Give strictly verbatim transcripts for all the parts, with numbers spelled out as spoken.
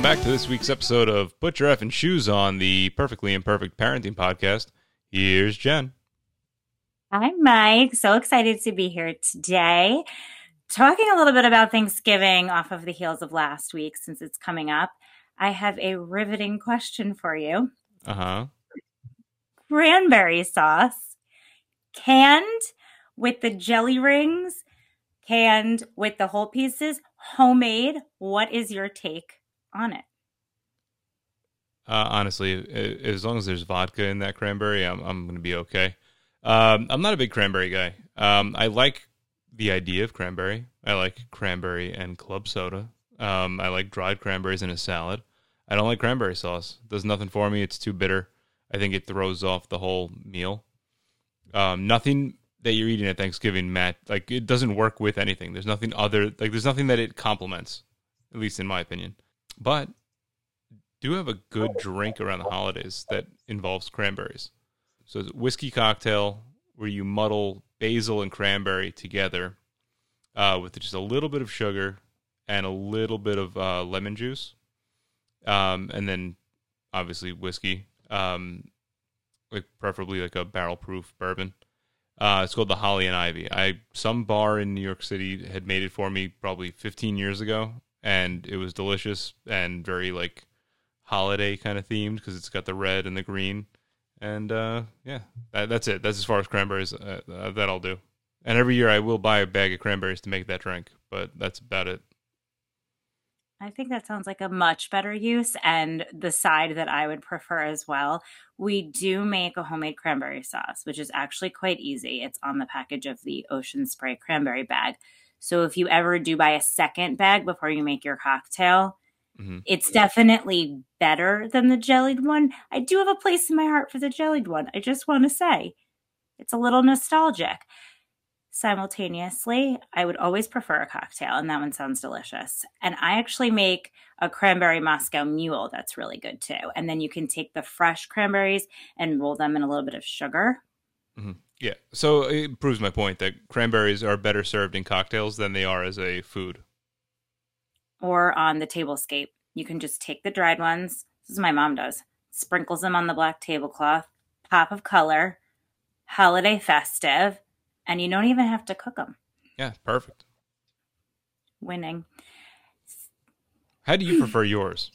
Welcome back to this week's episode of Put Your Effing Shoes On, the Perfectly Imperfect Parenting Podcast. Here's Jen. Hi, Mike. So excited to be here today. Talking a little bit about Thanksgiving off of the heels of last week since it's coming up. I have a riveting question for you. Uh-huh. Cranberry sauce, canned with the jelly rings, canned with the whole pieces, homemade. What is your take on it? Uh, honestly, as long as there's vodka in that cranberry, I'm I'm going to be okay. Um, I'm not a big cranberry guy. Um, I like the idea of cranberry. I like cranberry and club soda. Um, I like dried cranberries in a salad. I don't like cranberry sauce. It does nothing for me. It's too bitter. I think it throws off the whole meal. Um, nothing that you're eating at Thanksgiving, Matt, like it doesn't work with anything. There's nothing other, like there's nothing that it complements, at least in my opinion. But do have a good drink around the holidays that involves cranberries. So it's a whiskey cocktail where you muddle basil and cranberry together uh, with just a little bit of sugar and a little bit of uh, lemon juice. Um, and then obviously whiskey, um, like preferably like a barrel-proof bourbon. Uh, it's called the Holly and Ivy. I some bar in New York City had made it for me probably fifteen years ago, and it was delicious and very like holiday kind of themed because it's got the red and the green. And uh, yeah, that, that's it. That's as far as cranberries uh, uh, that I'll do. And every year I will buy a bag of cranberries to make that drink, but that's about it. I think that sounds like a much better use and the side that I would prefer as well. We do make a homemade cranberry sauce, which is actually quite easy. It's on the package of the Ocean Spray cranberry bag. So if you ever do buy a second bag before you make your cocktail, mm-hmm. It's definitely better than the jellied one. I do have a place in my heart for the jellied one. I just want to say it's a little nostalgic. Simultaneously, I would always prefer a cocktail, and that one sounds delicious. And I actually make a cranberry Moscow Mule that's really good too. And then you can take the fresh cranberries and roll them in a little bit of sugar. Mm-hmm. Yeah, so it proves my point that cranberries are better served in cocktails than they are as a food. Or on the tablescape. You can just take the dried ones. This is what my mom does. Sprinkles them on the black tablecloth. Pop of color. Holiday festive. And you don't even have to cook them. Yeah, perfect. Winning. How do you prefer yours?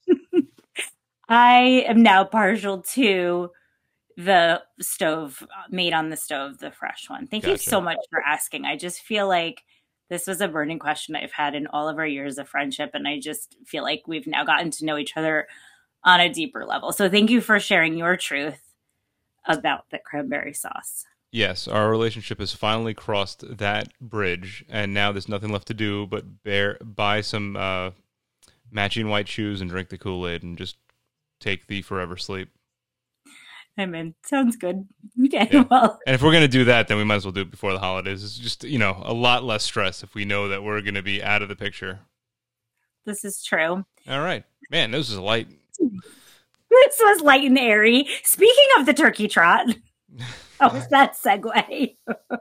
I am now partial to the stove, made on the stove, the fresh one. Thank gotcha. You so much for asking. I just feel like this was a burning question I've had in all of our years of friendship. And I just feel like we've now gotten to know each other on a deeper level. So thank you for sharing your truth about the cranberry sauce. Yes, our relationship has finally crossed that bridge, and now there's nothing left to do but bear, buy some uh, matching white shoes and drink the Kool-Aid and just take the forever sleep. I mean, sounds good. Okay, yeah. Well. And if we're going to do that, then we might as well do it before the holidays. It's just, you know, a lot less stress if we know that we're going to be out of the picture. This is true. All right. Man, this is light. This was light and airy. Speaking of the turkey trot... Oh, was that segue?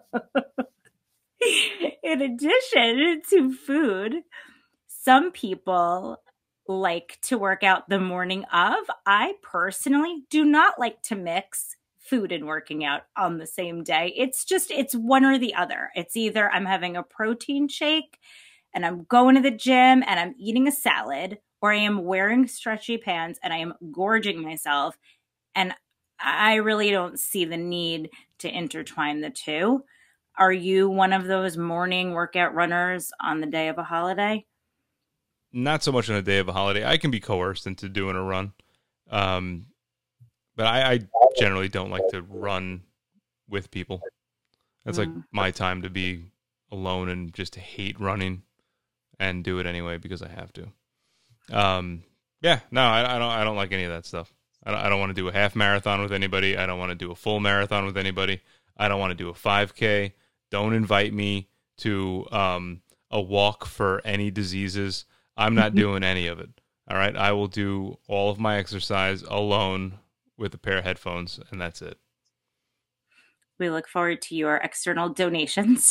In addition to food, some people like to work out the morning of. I personally do not like to mix food and working out on the same day. It's just, it's one or the other. It's either I'm having a protein shake and I'm going to the gym and I'm eating a salad, or I am wearing stretchy pants and I am gorging myself. And I really don't see the need to intertwine the two. Are you one of those morning workout runners on the day of a holiday? Not so much on a day of a holiday. I can be coerced into doing a run. Um, but I, I generally don't like to run with people. That's mm. like my time to be alone and just hate running and do it anyway because I have to. Um, yeah, no, I, I don't. I don't like any of that stuff. I don't, I don't want to do a half marathon with anybody. I don't want to do a full marathon with anybody. I don't want to do a five K. Don't invite me to um, a walk for any diseases. I'm not doing any of it. All right. I will do all of my exercise alone with a pair of headphones, and that's it. We look forward to your external donations.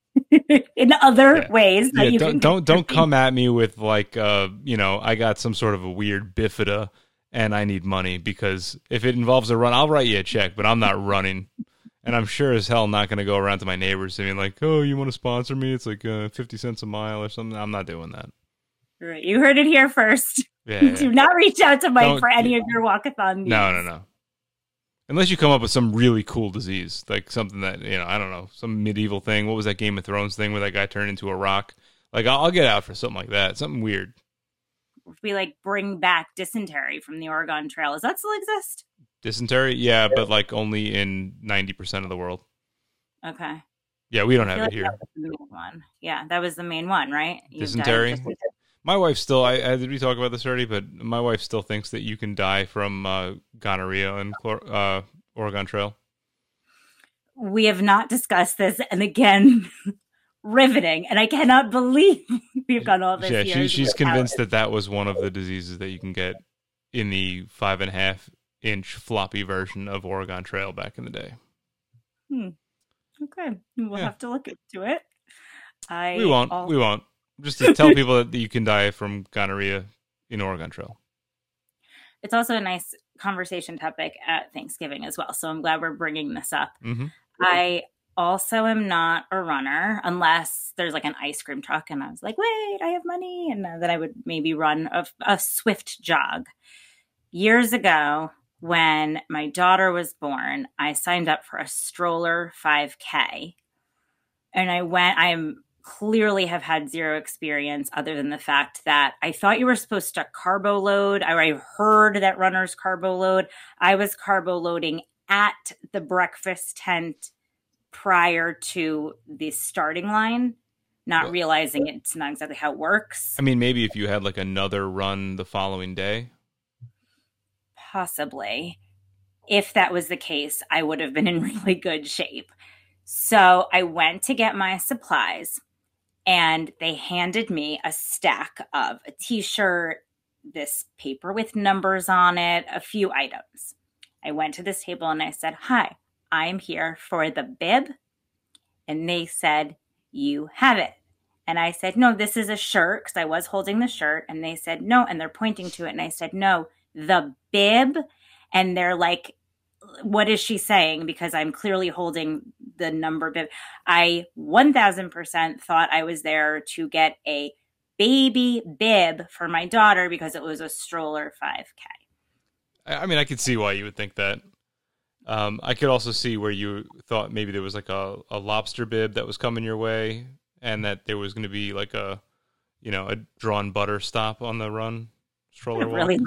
in other Yeah. ways that Yeah, you don't can don't don't contribute. come at me with like uh you know I got some sort of a weird bifida and I need money, because if it involves a run, I'll write you a check, but I'm not running, and I'm sure as hell not going to go around to my neighbors and be like, oh, you want to sponsor me? It's like uh, fifty cents a mile or something. I'm not doing that. Right, you heard it here first. Yeah, yeah. Do not reach out to Mike Don't- for any of your walkathon needs. No, no, no. Unless you come up with some really cool disease, like something that, you know, I don't know, some medieval thing. What was that Game of Thrones thing where that guy turned into a rock? Like, I'll, I'll get out for something like that. Something weird. We like bring back dysentery from the Oregon Trail. Does that still exist? Dysentery? Yeah, but like only in ninety percent of the world. Okay. Yeah, we don't I have feel it like here. that was the main one. Yeah, that was the main one, right? You died of Dysentery? dysentery. My wife still, I, I did we talk about this already? But my wife still thinks that you can die from uh, gonorrhea and chlor- uh, Oregon Trail. We have not discussed this, and again, riveting. And I cannot believe we've gone all this. Yeah, she, years she's without convinced it. that that was one of the diseases that you can get in the five and a half inch floppy version of Oregon Trail back in the day. Hmm. Okay, we'll Yeah. have to look into it. I We won't. al- We won't. Just to tell people that you can die from gonorrhea in Oregon Trail. It's also a nice conversation topic at Thanksgiving as well. So I'm glad we're bringing this up. Mm-hmm. I also am not a runner unless there's like an ice cream truck and I was like, wait, I have money. And then I would maybe run a, a swift jog. Years ago, when my daughter was born, I signed up for a stroller five K. And I went, I'm clearly have had zero experience other than the fact that I thought you were supposed to carbo load. I, I heard that runners carbo load. I was carbo loading at the breakfast tent prior to the starting line, not Well- realizing it's not exactly how it works. I mean, maybe if you had like another run the following day. Possibly. If that was the case, I would have been in really good shape. So I went to get my supplies and they handed me a stack of a t-shirt, this paper with numbers on it, a few items. I went to this table and I said, hi, I'm here for the bib. And they said, you have it. And I said, no, this is a shirt, because I was holding the shirt. And they said, no. And they're pointing to it. And I said, no, the bib. And they're like, what is she saying? Because I'm clearly holding the number bib. I one thousand percent thought I was there to get a baby bib for my daughter because it was a stroller five K. I I mean, I could see why you would think that. Um, I could also see where you thought maybe there was like a, a lobster bib that was coming your way, and that there was going to be like a, you know, a drawn butter stop on the run stroller It walk. really,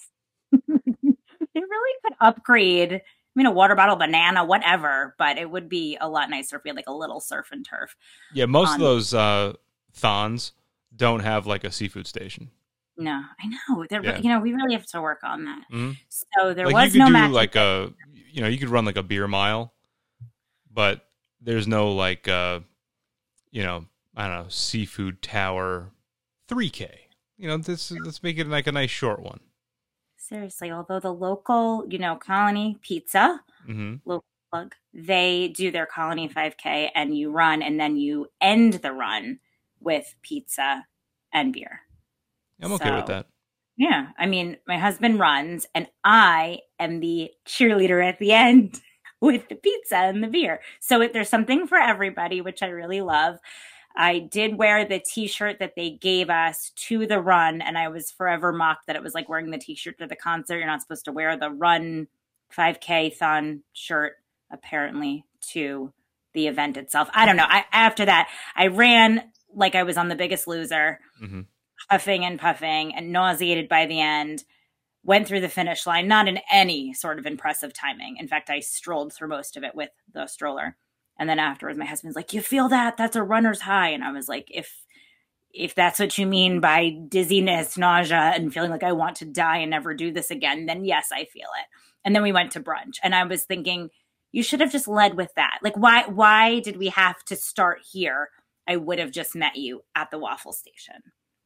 it really could upgrade. I mean, a water bottle, banana, whatever, but it would be a lot nicer if we had like a little surf and turf. Yeah, most on- of those uh, thons don't have like a seafood station. No, I know. They're, Yeah. You know, we really have to work on that. Mhm. So there Like was you could no do match. like a, you know, you could run like a beer mile, but there's no like, uh, you know, I don't know, seafood tower three K. You know, this let's make it like a nice short one. Seriously, although the local, you know, Colony Pizza, hmm local plug, they do their Colony five K and you run and then you end the run with pizza and beer. I'm okay with So- that. Yeah. I mean, my husband runs and I am the cheerleader at the end with the pizza and the beer. So it, there's something for everybody, which I really love. I did wear the t-shirt that they gave us to the run, and I was forever mocked that it was like wearing the t-shirt to the concert. You're not supposed to wear the run five K thon shirt, apparently, to the event itself. I don't know. I, after that, I ran like I was on The Biggest Loser, hmm huffing and puffing and nauseated by the end. Went through the finish line, not in any sort of impressive timing. In fact, I strolled through most of it with the stroller. And then afterwards, my husband's like, you feel that? That's a runner's high. And I was like, if if that's what you mean by dizziness, nausea, and feeling like I want to die and never do this again, then yes, I feel it. And then we went to brunch. And I was thinking, you should have just led with that. Like, why why did we have to start here? I would have just met you at the waffle station.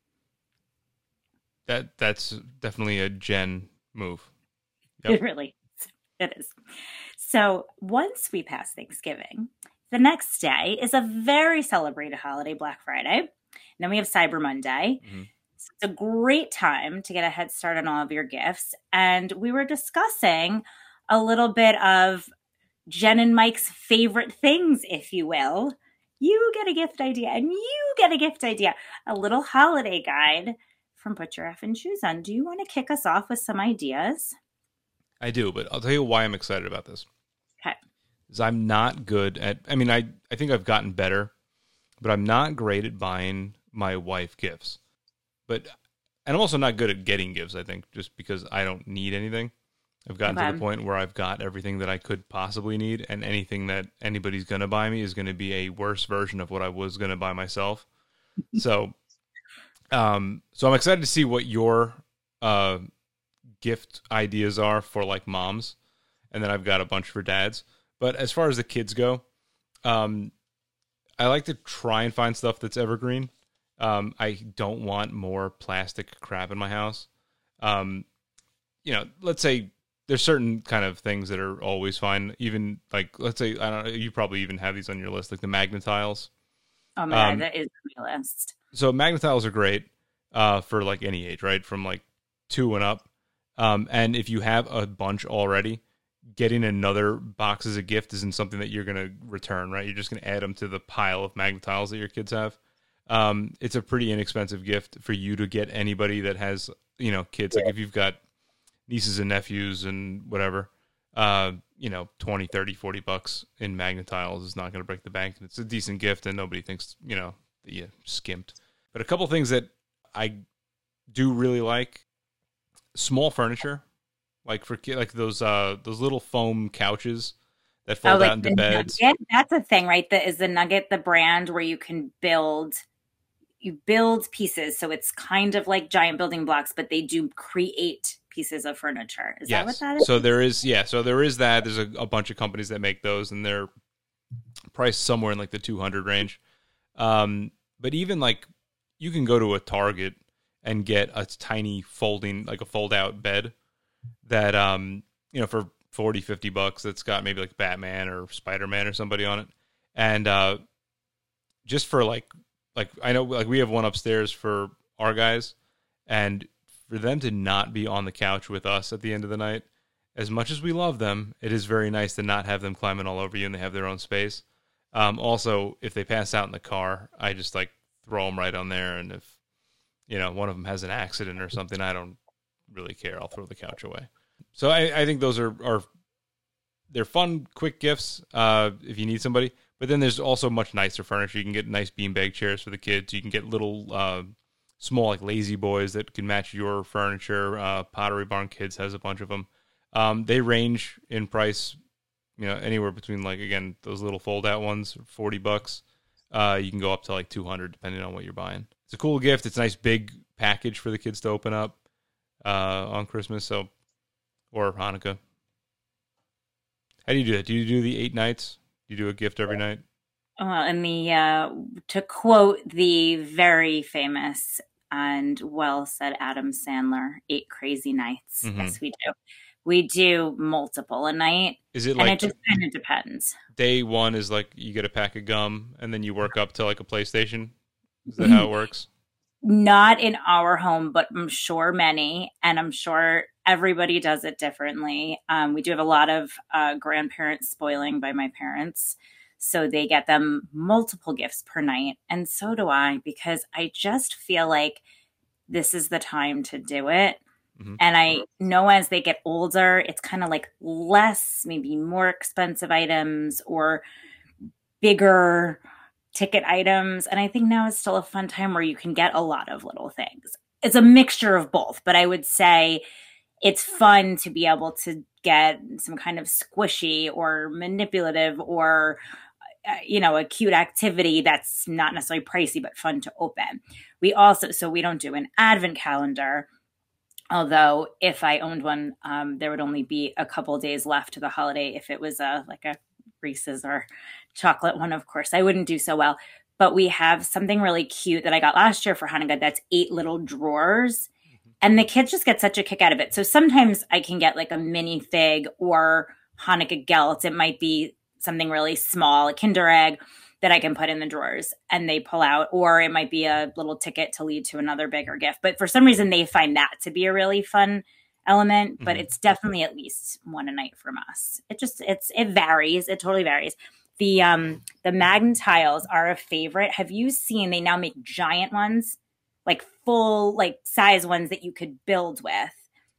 That that's definitely a Jen move. Yep. It really is. It is. So once we pass Thanksgiving, The next day is a very celebrated holiday, Black Friday. And then we have Cyber Monday. Mm-hmm. So it's a great time to get a head start on all of your gifts. And we were discussing a little bit of Jen and Mike's favorite things, if you will. You get a gift idea and you get a gift idea. A little holiday guide from Put Your Effing Shoes On. Do you want to kick us off with some ideas? I do, but I'll tell you why I'm excited about this. Okay. Is I'm not good at, I mean, I, I think I've gotten better, but I'm not great at buying my wife gifts. But, and I'm also not good at getting gifts, I think, just because I don't need anything. I've gotten okay. to the point where I've got everything that I could possibly need, and anything that anybody's going to buy me is going to be a worse version of what I was going to buy myself. so, um, so I'm excited to see what your uh, gift ideas are for, like, moms, and then I've got a bunch for dads. But as far as the kids go, um, I like to try and find stuff that's evergreen. Um, I don't want more plastic crap in my house. Um, you know, let's say there's certain kind of things that are always fine. Even like, let's say, I don't know, you probably even have these on your list, like the Magna-Tiles. Oh my um, God, that is on my list. So Magna-Tiles are great uh, for like any age, right? From like two and up. Um, and if you have a bunch already, getting another box as a gift isn't something that you're going to return, right? You're just going to add them to the pile of Magna-Tiles that your kids have. Um, it's a pretty inexpensive gift for you to get anybody that has, you know, kids. Like if you've got nieces and nephews and whatever, uh, you know, twenty, thirty, forty bucks in Magna-Tiles is not going to break the bank. It's a decent gift and nobody thinks, you know, that you skimped. But a couple things that I do really like, small furniture. Like for like those uh those little foam couches that fold oh, like out into beds. Nugget? That's a thing, right? That is the Nugget, the brand where you can build you build pieces. So it's kind of like giant building blocks, but they do create pieces of furniture. Is yes. that what that is? So there is yeah, so there is that. There's a, a bunch of companies that make those, and they're priced somewhere in like the two hundred range. Um, but even like you can go to a Target and get a tiny folding, like a fold out bed that, um, you know, for forty, fifty bucks, that's got maybe like Batman or Spider-Man or somebody on it. And, uh, just for like, like, I know, like we have one upstairs for our guys, and for them to not be on the couch with us at the end of the night, as much as we love them, it is very nice to not have them climbing all over you and they have their own space. Um, also, if they pass out in the car, I just like throw them right on there. And if, you know, one of them has an accident or something, I don't really care. I'll throw the couch away. So I, I think those are, are they're fun, quick gifts uh, if you need somebody. But then there's also much nicer furniture. You can get nice beanbag chairs for the kids. You can get little uh, small like lazy boys that can match your furniture. Uh, Pottery Barn Kids has a bunch of them. Um, they range in price, you know, anywhere between like, again, those little fold out ones, forty bucks. Uh, you can go up to like two hundred depending on what you're buying. It's a cool gift. It's a nice big package for the kids to open up uh, on Christmas, so or Hanukkah. How do you do that? Do you do the eight nights? Do you do a gift every night? Well, and the uh, to quote the very famous and well said Adam Sandler, eight crazy nights. Mm-hmm. Yes, we do. We do multiple a night. Is it like, and it just kind of depends. Day one is like you get a pack of gum and then you work up to like a PlayStation? Is that how it works? Not in our home, but I'm sure many, and I'm sure everybody does it differently. Um, we do have a lot of uh, grandparents spoiling by my parents. So they get them multiple gifts per night. And so do I, because I just feel like this is the time to do it. Mm-hmm. And I know as they get older, it's kind of like less, maybe more expensive items or bigger ticket items. And I think now is still a fun time where you can get a lot of little things. It's a mixture of both, but I would say it's fun to be able to get some kind of squishy or manipulative or, uh, you know, a cute activity that's not necessarily pricey, but fun to open. We also, so we don't do an advent calendar. Although if I owned one, um, there would only be a couple days left to the holiday. If it was a like a Reese's or chocolate one, of course, I wouldn't do so well. But we have something really cute that I got last year for Hanukkah that's eight little drawers. Mm-hmm. And the kids just get such a kick out of it. So sometimes I can get like a minifig or Hanukkah gelt. It might be something really small, a Kinder Egg that I can put in the drawers and they pull out, or it might be a little ticket to lead to another bigger gift. But for some reason, they find that to be a really fun element, but mm-hmm. it's definitely at least one a night from us. It just, it's, it varies. It totally varies. The, um, the Magnet tiles are a favorite. Have you seen, they now make giant ones, like full, like size ones that you could build with.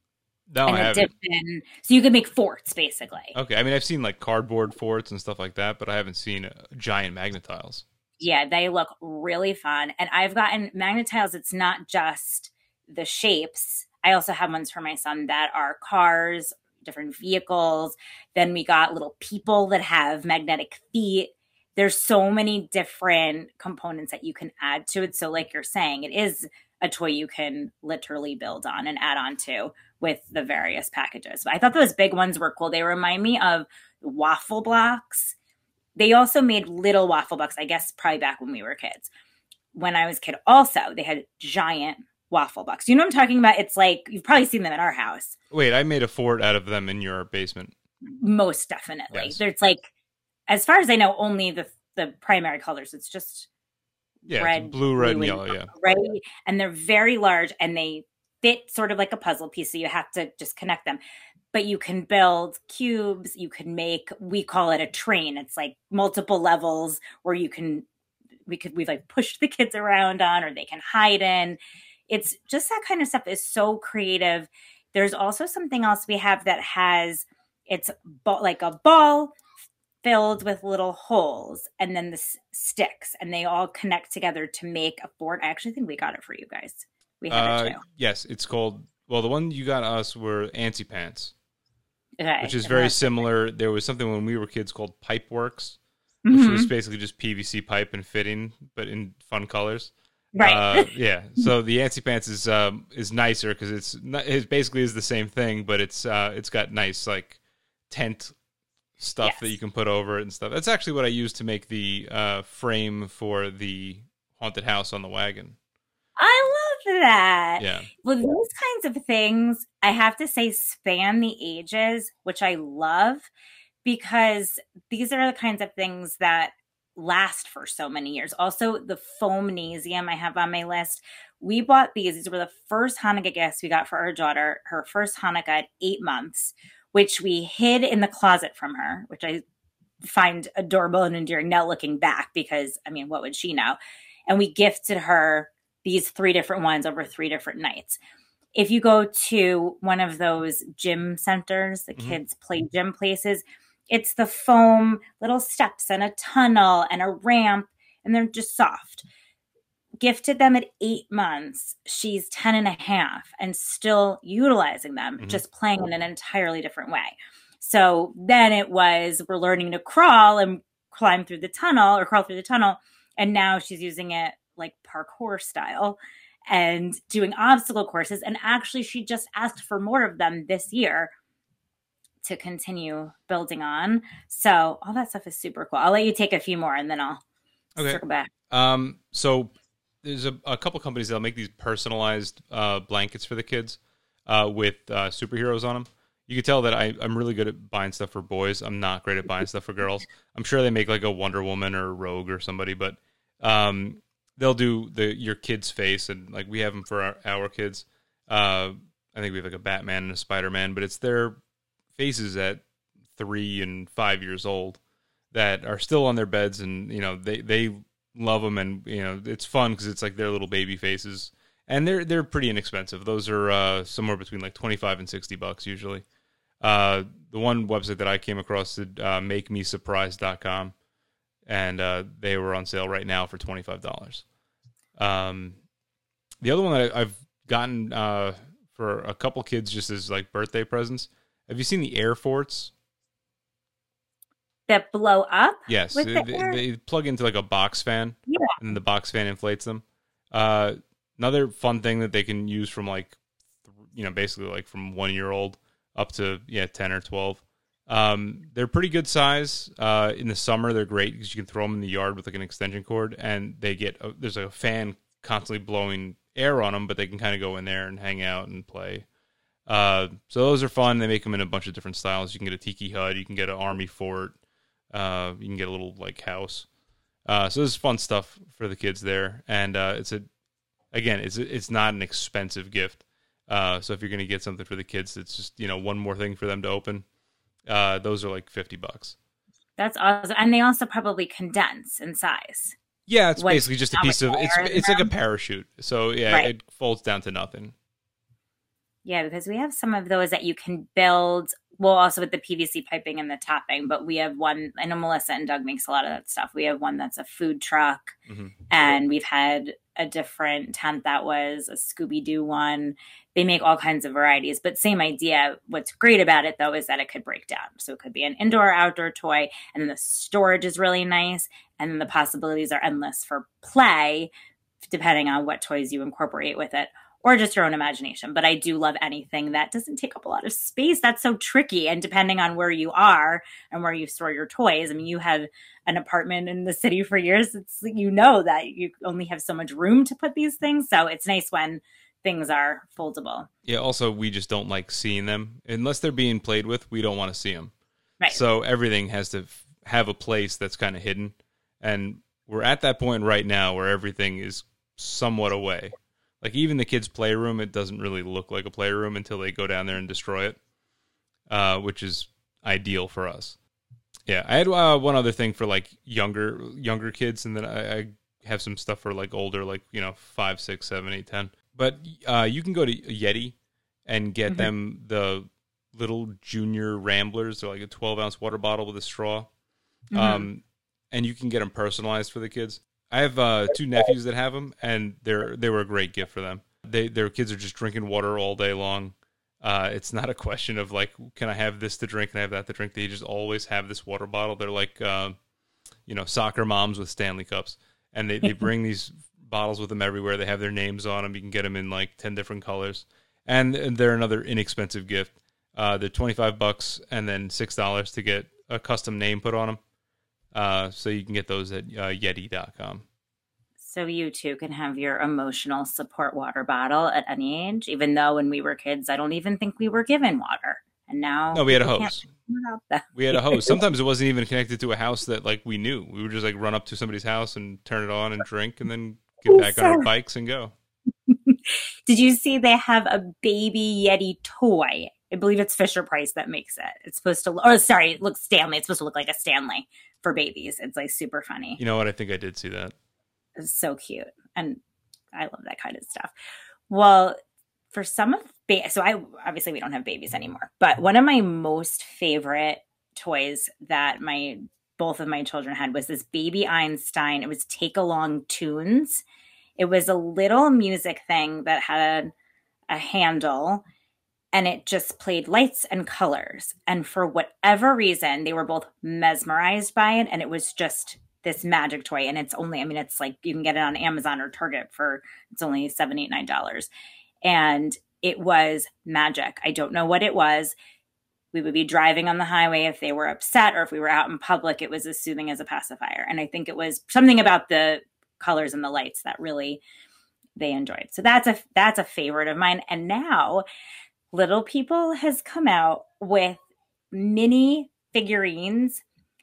No, I haven't. In, so you could make forts, basically. Okay, I mean, I've seen like cardboard forts and stuff like that, but I haven't seen uh, giant Magnet tiles. Yeah, they look really fun. And I've gotten Magnet tiles. It's not just the shapes. I also have ones for my son that are cars, different vehicles. Then we got little people that have magnetic feet. There's so many different components that you can add to it. So like you're saying, it is a toy you can literally build on and add on to with the various packages. But I thought those big ones were cool. They remind me of waffle blocks. They also made little waffle blocks, I guess, probably back when we were kids. When I was a kid also, they had giant waffle blocks. You know what I'm talking about? It's like, you've probably seen them at our house. Wait, I made a fort out of them in your basement. Most definitely. Yes. There's like, as far as I know, only the the primary colors. It's just yeah, red, blue, red, blue, and yellow, yeah. Right? And they're very large and they fit sort of like a puzzle piece. So you have to just connect them. But you can build cubes. You can make, we call it a train. It's like multiple levels where you can, we could, we've like pushed the kids around on, or they can hide in. It's just that kind of stuff is so creative. There's also something else we have that has, it's ball, like a ball filled with little holes and then the s- sticks, and they all connect together to make a fort. I actually think we got it for you guys. We have uh, it too. Yes, it's called, well, the one you got us were Antsy Pants, okay. which is very similar. There was something when we were kids called Pipeworks, which mm-hmm. was basically just P V C pipe and fitting, but in fun colors. Right. Uh, yeah. So the Antsy Pants is um, is nicer because it's it basically is the same thing, but it's uh, it's got nice like tent stuff yes. that you can put over it and stuff. That's actually what I used to make the uh, frame for the haunted house on the wagon. I love that. Yeah. Well, those kinds of things, I have to say, span the ages, which I love, because these are the kinds of things that last for so many years. Also, the Foamnasium I have on my list. We bought these. These were the first Hanukkah gifts we got for our daughter, her first Hanukkah at eight months, which we hid in the closet from her, which I find adorable and endearing now looking back, because, I mean, what would she know? And we gifted her these three different ones over three different nights. If you go to one of those gym centers, the mm-hmm. kids play gym places, it's the foam little steps and a tunnel and a ramp, and they're just soft. Gifted them at eight months. She's ten and a half and still utilizing them, mm-hmm. just playing in an entirely different way. So then it was, we're learning to crawl and climb through the tunnel or crawl through the tunnel. And now she's using it like parkour style and doing obstacle courses. And actually, she just asked for more of them this year to continue building on. So all that stuff is super cool. I'll let you take a few more and then I'll okay. circle back. Um, so there's a, a couple companies that'll make these personalized uh, blankets for the kids uh, with uh, superheroes on them. You can tell that I, I'm really good at buying stuff for boys. I'm not great at buying stuff for girls. I'm sure they make like a Wonder Woman or a Rogue or somebody, but um, they'll do the your kid's face, and like we have them for our, our kids. Uh, I think we have like a Batman and a Spider-Man, but it's their faces at three and five years old that are still on their beds, and you know they they love them, and you know it's fun because it's like their little baby faces, and they're they're pretty inexpensive. Those are uh, somewhere between like twenty-five and sixty bucks usually. Uh, the one website that I came across is uh, make me surprised dot com, and uh, they were on sale right now for twenty-five dollars. Um, the other one that I, I've gotten uh, for a couple kids just as like birthday presents. Have you seen the air forts? That blow up? Yes. With They, the they, air? they plug into like a box fan, Yeah. and the box fan inflates them. Uh, another fun thing that they can use from like, th- you know, basically like from one year old up to, yeah, ten or twelve. Um, they're pretty good size. Uh, in the summer, they're great because you can throw them in the yard with like an extension cord, and they get, a, there's like a fan constantly blowing air on them, but they can kind of go in there and hang out and play. Uh, so those are fun. They make them in a bunch of different styles. You can get a tiki hut, you can get an army fort, Uh, you can get a little like house. Uh, so there's fun stuff for the kids there, and uh, it's a again, it's it's not an expensive gift. Uh, so if you're gonna get something for the kids, it's just, you know, one more thing for them to open. Uh, those are like fifty bucks. That's awesome, and they also probably condense in size. Yeah, it's What- basically just a how piece much of it's air in it's like a them? parachute. So yeah, Right. it folds down to nothing. Yeah, because we have some of those that you can build. Well, also with the P V C piping and the topping, but we have one. I know Melissa and Doug makes a lot of that stuff. We have one that's a food truck, Mhm. and we've had a different tent that was a Scooby Doo one. They make all kinds of varieties, but same idea. What's great about it though is that it could break down. So it could be an indoor or outdoor toy, and then the storage is really nice, and then the possibilities are endless for play, depending on what toys you incorporate with it, or just your own imagination. But I do love anything that doesn't take up a lot of space. That's so tricky. And depending on where you are and where you store your toys, I mean, you had an apartment in the city for years. It's, you know, that you only have so much room to put these things. So it's nice when things are foldable. Yeah. Also, we just don't like seeing them unless they're being played with. We don't want to see them. Right. So everything has to f- have a place that's kind of hidden, and we're at that point right now where everything is somewhat away. Like even the kids' playroom, it doesn't really look like a playroom until they go down there and destroy it, uh, which is ideal for us. Yeah, I had uh, one other thing for like younger younger kids, and then I, I have some stuff for like older, like, you know, five, six, seven, eight, ten. But uh, you can go to Yeti and get Mhm. them the little junior ramblers. They're like a twelve ounce water bottle with a straw, Mhm. um, and you can get them personalized for the kids. I have uh, two nephews that have them, and they're they were a great gift for them. They their kids are just drinking water all day long. Uh, it's not a question of like, can I have this to drink? Can I have that to drink? They just always have this water bottle. They're like, uh, you know, soccer moms with Stanley cups, and they, they bring these bottles with them everywhere. They have their names on them. You can get them in like ten different colors, and, and they're another inexpensive gift. Uh, they're twenty-five bucks, and then six dollars to get a custom name put on them. Uh, so you can get those at uh, Yeti dot com. So you too can have your emotional support water bottle at any age, even though when we were kids, I don't even think we were given water. And now No, we had a people can't hose. figure out that. We had a hose. Sometimes it wasn't even connected to a house that like we knew. We would just like run up to somebody's house and turn it on and drink, and then get back on our bikes and go. Did you see they have a baby Yeti toy? I believe it's Fisher Price that makes it. It's supposed to, or sorry, it looks Stanley. It's supposed to look like a Stanley for babies. It's like super funny. You know what? I think I did see that. It's so cute. And I love that kind of stuff. Well, for some of, ba- so I, obviously we don't have babies anymore, but one of my most favorite toys that my, both of my children had was this baby Einstein. It was Take Along Tunes. It was a little music thing that had a, a handle, and it just played lights and colors. And for whatever reason, they were both mesmerized by it. And it was just this magic toy. And it's only, I mean, it's like you can get it on Amazon or Target for, it's only seven, eight, nine dollars. And it was magic. I don't know what it was. We would be driving on the highway if they were upset, or if we were out in public, it was as soothing as a pacifier. And I think it was something about the colors and the lights that really they enjoyed. So that's a, that's a favorite of mine. And now Little People has come out with mini figurines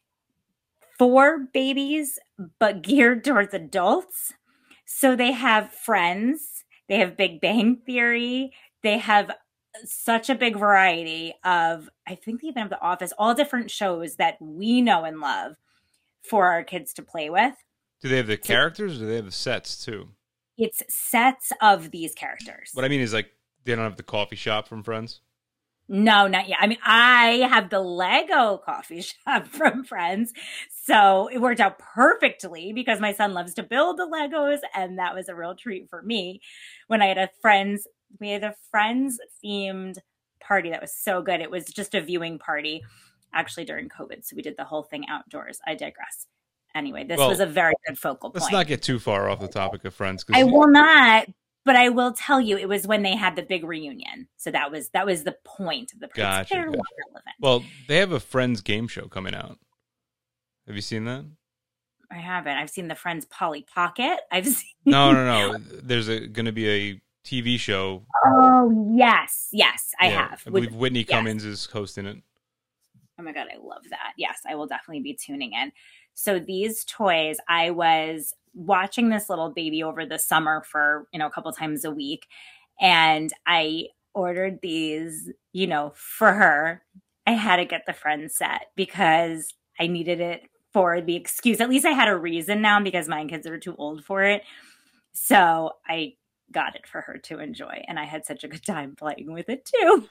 for babies, but geared towards adults. So they have Friends, they have Big Bang Theory, they have such a big variety of, I think they even have The Office, all different shows that we know and love for our kids to play with. Do they have the characters, or do they have the sets too? It's sets of these characters. What I mean is like, they don't have the coffee shop from Friends? No, not yet. I mean, I have the Lego coffee shop from Friends. So it worked out perfectly because my son loves to build the Legos. And that was a real treat for me when I had a Friends, we had a Friends themed party that was so good. It was just a viewing party actually during COVID. So we did the whole thing outdoors. I digress. Anyway, this Well, was a very good focal point. Let's not get too far off the topic of Friends. 'Cause I you- will not. But I will tell you, it was when they had the big reunion. So that was that was the point of the it's Gotcha, fairly gotcha. relevant. Well, they have a Friends game show coming out. Have you seen that? I haven't. I've seen the Friends Polly Pocket. I've seen. No, no, no. There's a going to be a T V show. Oh yes, yes, I Yeah, have. I With- believe Whitney yes. Cummings is hosting it. Oh my God, I love that. Yes, I will definitely be tuning in. So these toys, I was watching this little baby over the summer for, you know, a couple times a week. And I ordered these, you know, for her. I had to get the friend set because I needed it for the excuse. At least I had a reason now because my kids are too old for it. So I got it for her to enjoy. And I had such a good time playing with it too.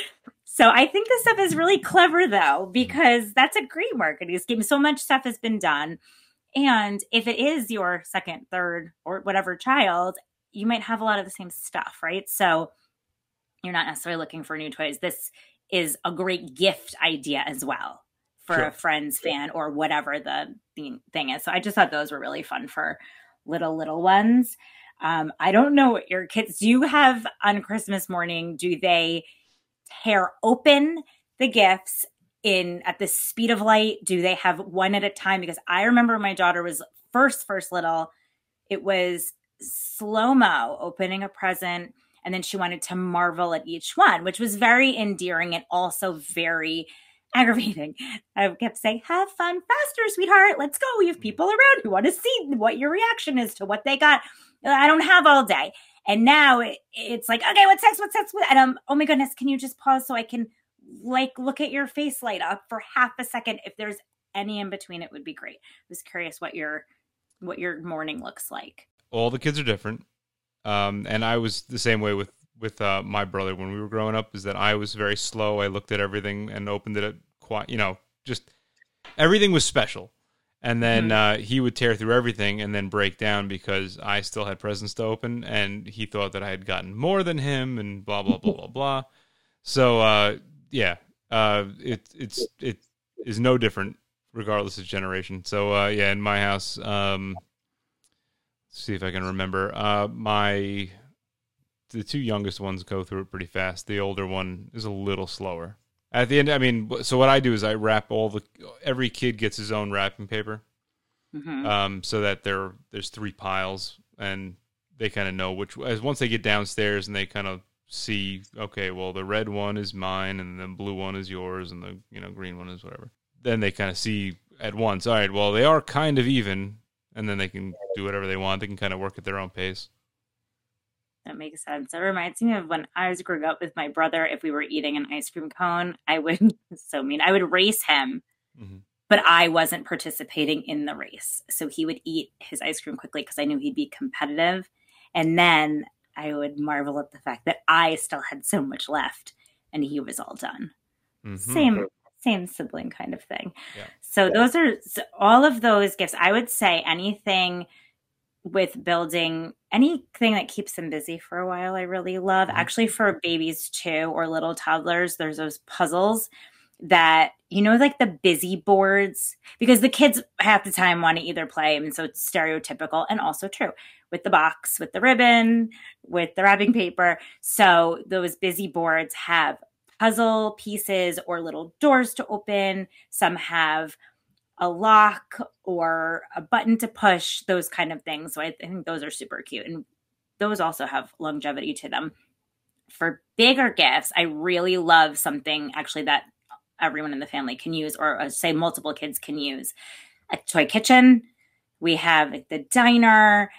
So I think this stuff is really clever though, because that's a great marketing scheme. So much stuff has been done. And if it is your second, third, or whatever child, you might have a lot of the same stuff, right? So you're not necessarily looking for new toys. This is a great gift idea as well for sure. a friend's fan or whatever the thing is. So I just thought those were really fun for little, little ones. Um, I don't know what your kids do. You have on Christmas morning, do they tear open the gifts in at the speed of light? Do they have one at a time? Because I remember my daughter was first, first little, it was slow-mo opening a present. And then she wanted to marvel at each one, which was very endearing and also very aggravating. I kept saying, have fun faster, sweetheart. Let's go. We have people around who want to see what your reaction is to what they got. I don't have all day. And now it, it's like, okay, what's next? What's next? And um, oh my goodness, can you just pause so I can like look at your face light up for half a second? If there's any in between, it would be great. I was curious what your what your morning looks like. All the kids are different. Um, and I was the same way with, with uh, my brother when we were growing up, is that I was very slow. I looked at everything and opened it at quite, you know, just everything was special. And then mm-hmm. uh, he would tear through everything and then break down because I still had presents to open, and he thought that I had gotten more than him and blah, blah, blah, blah, blah. So, uh, yeah, uh, it, it's, it is no different regardless of generation. So, uh, yeah, in my house, um, see if I can remember. Uh, my the two youngest ones go through it pretty fast. The older one is a little slower. At the end, I mean, so what I do is I wrap all the every kid gets his own wrapping paper, mm-hmm. um, so that there there's three piles, and they kind of know which. As once they get downstairs and they kind of see, okay, well, the red one is mine, and the blue one is yours, and the you know green one is whatever. Then they kind of see at once. All right, well, they are kind of even. And then they can do whatever they want. They can kind of work at their own pace. That makes sense. It reminds me of when I was growing up with my brother. If we were eating an ice cream cone, I would, so mean, I would race him, mm-hmm. but I wasn't participating in the race. So he would eat his ice cream quickly because I knew he'd be competitive. And then I would marvel at the fact that I still had so much left and he was all done. Mm-hmm. Same. Same sibling kind of thing. Yeah. So yeah. those are so all of those gifts. I would say anything with building, anything that keeps them busy for a while, I really love. Mm-hmm. Actually, for babies too, or little toddlers, there's those puzzles that, you know, like the busy boards, because the kids half the time want to either play, and so it's stereotypical and also true, with the box, with the ribbon, with the wrapping paper. So those busy boards have puzzle pieces or little doors to open. Some have a lock or a button to push, those kind of things. So I, I think those are super cute. And those also have longevity to them. For bigger gifts, I really love something actually that everyone in the family can use, or uh, say multiple kids can use. A toy kitchen. We have like, the diner,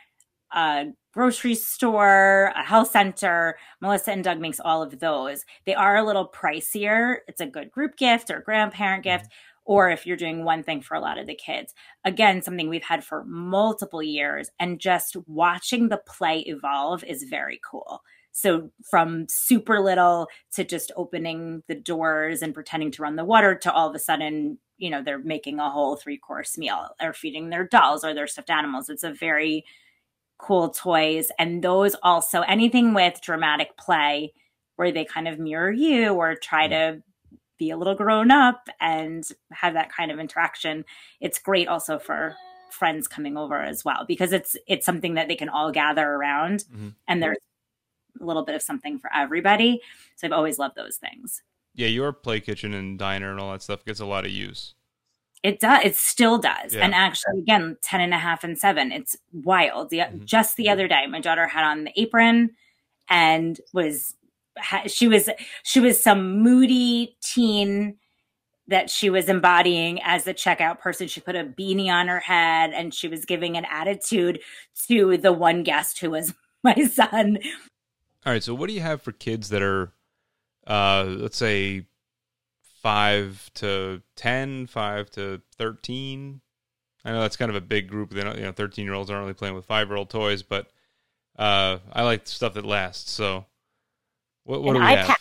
a grocery store, a health center. Melissa and Doug makes all of those. They are a little pricier. It's a good group gift or grandparent gift, or if you're doing one thing for a lot of the kids. Again, something we've had for multiple years, and just watching the play evolve is very cool. So from super little to just opening the doors and pretending to run the water to all of a sudden, you know, they're making a whole three course meal or feeding their dolls or their stuffed animals. It's a very cool toys. And those also, anything with dramatic play where they kind of mirror you or try to be a little grown up and have that kind of interaction. It's great also for friends coming over as well, because it's it's something that they can all gather around, mm-hmm. and there's a little bit of something for everybody. So I've always loved those things. Yeah, your play kitchen and diner and all that stuff gets a lot of use. It does. It still does. Yeah. And actually, again, ten and a half and seven, it's wild. The, mm-hmm. Just the other day, my daughter had on the apron and was, she was, she was some moody teen that she was embodying as the checkout person. She put a beanie on her head and she was giving an attitude to the one guest who was my son. All right, so what do you have for kids that are, uh, let's say, five to ten, five to thirteen? I know that's kind of a big group. They don't, you know, thirteen-year-olds aren't really playing with five-year-old toys, but uh, I like stuff that lasts. So what, what do we have?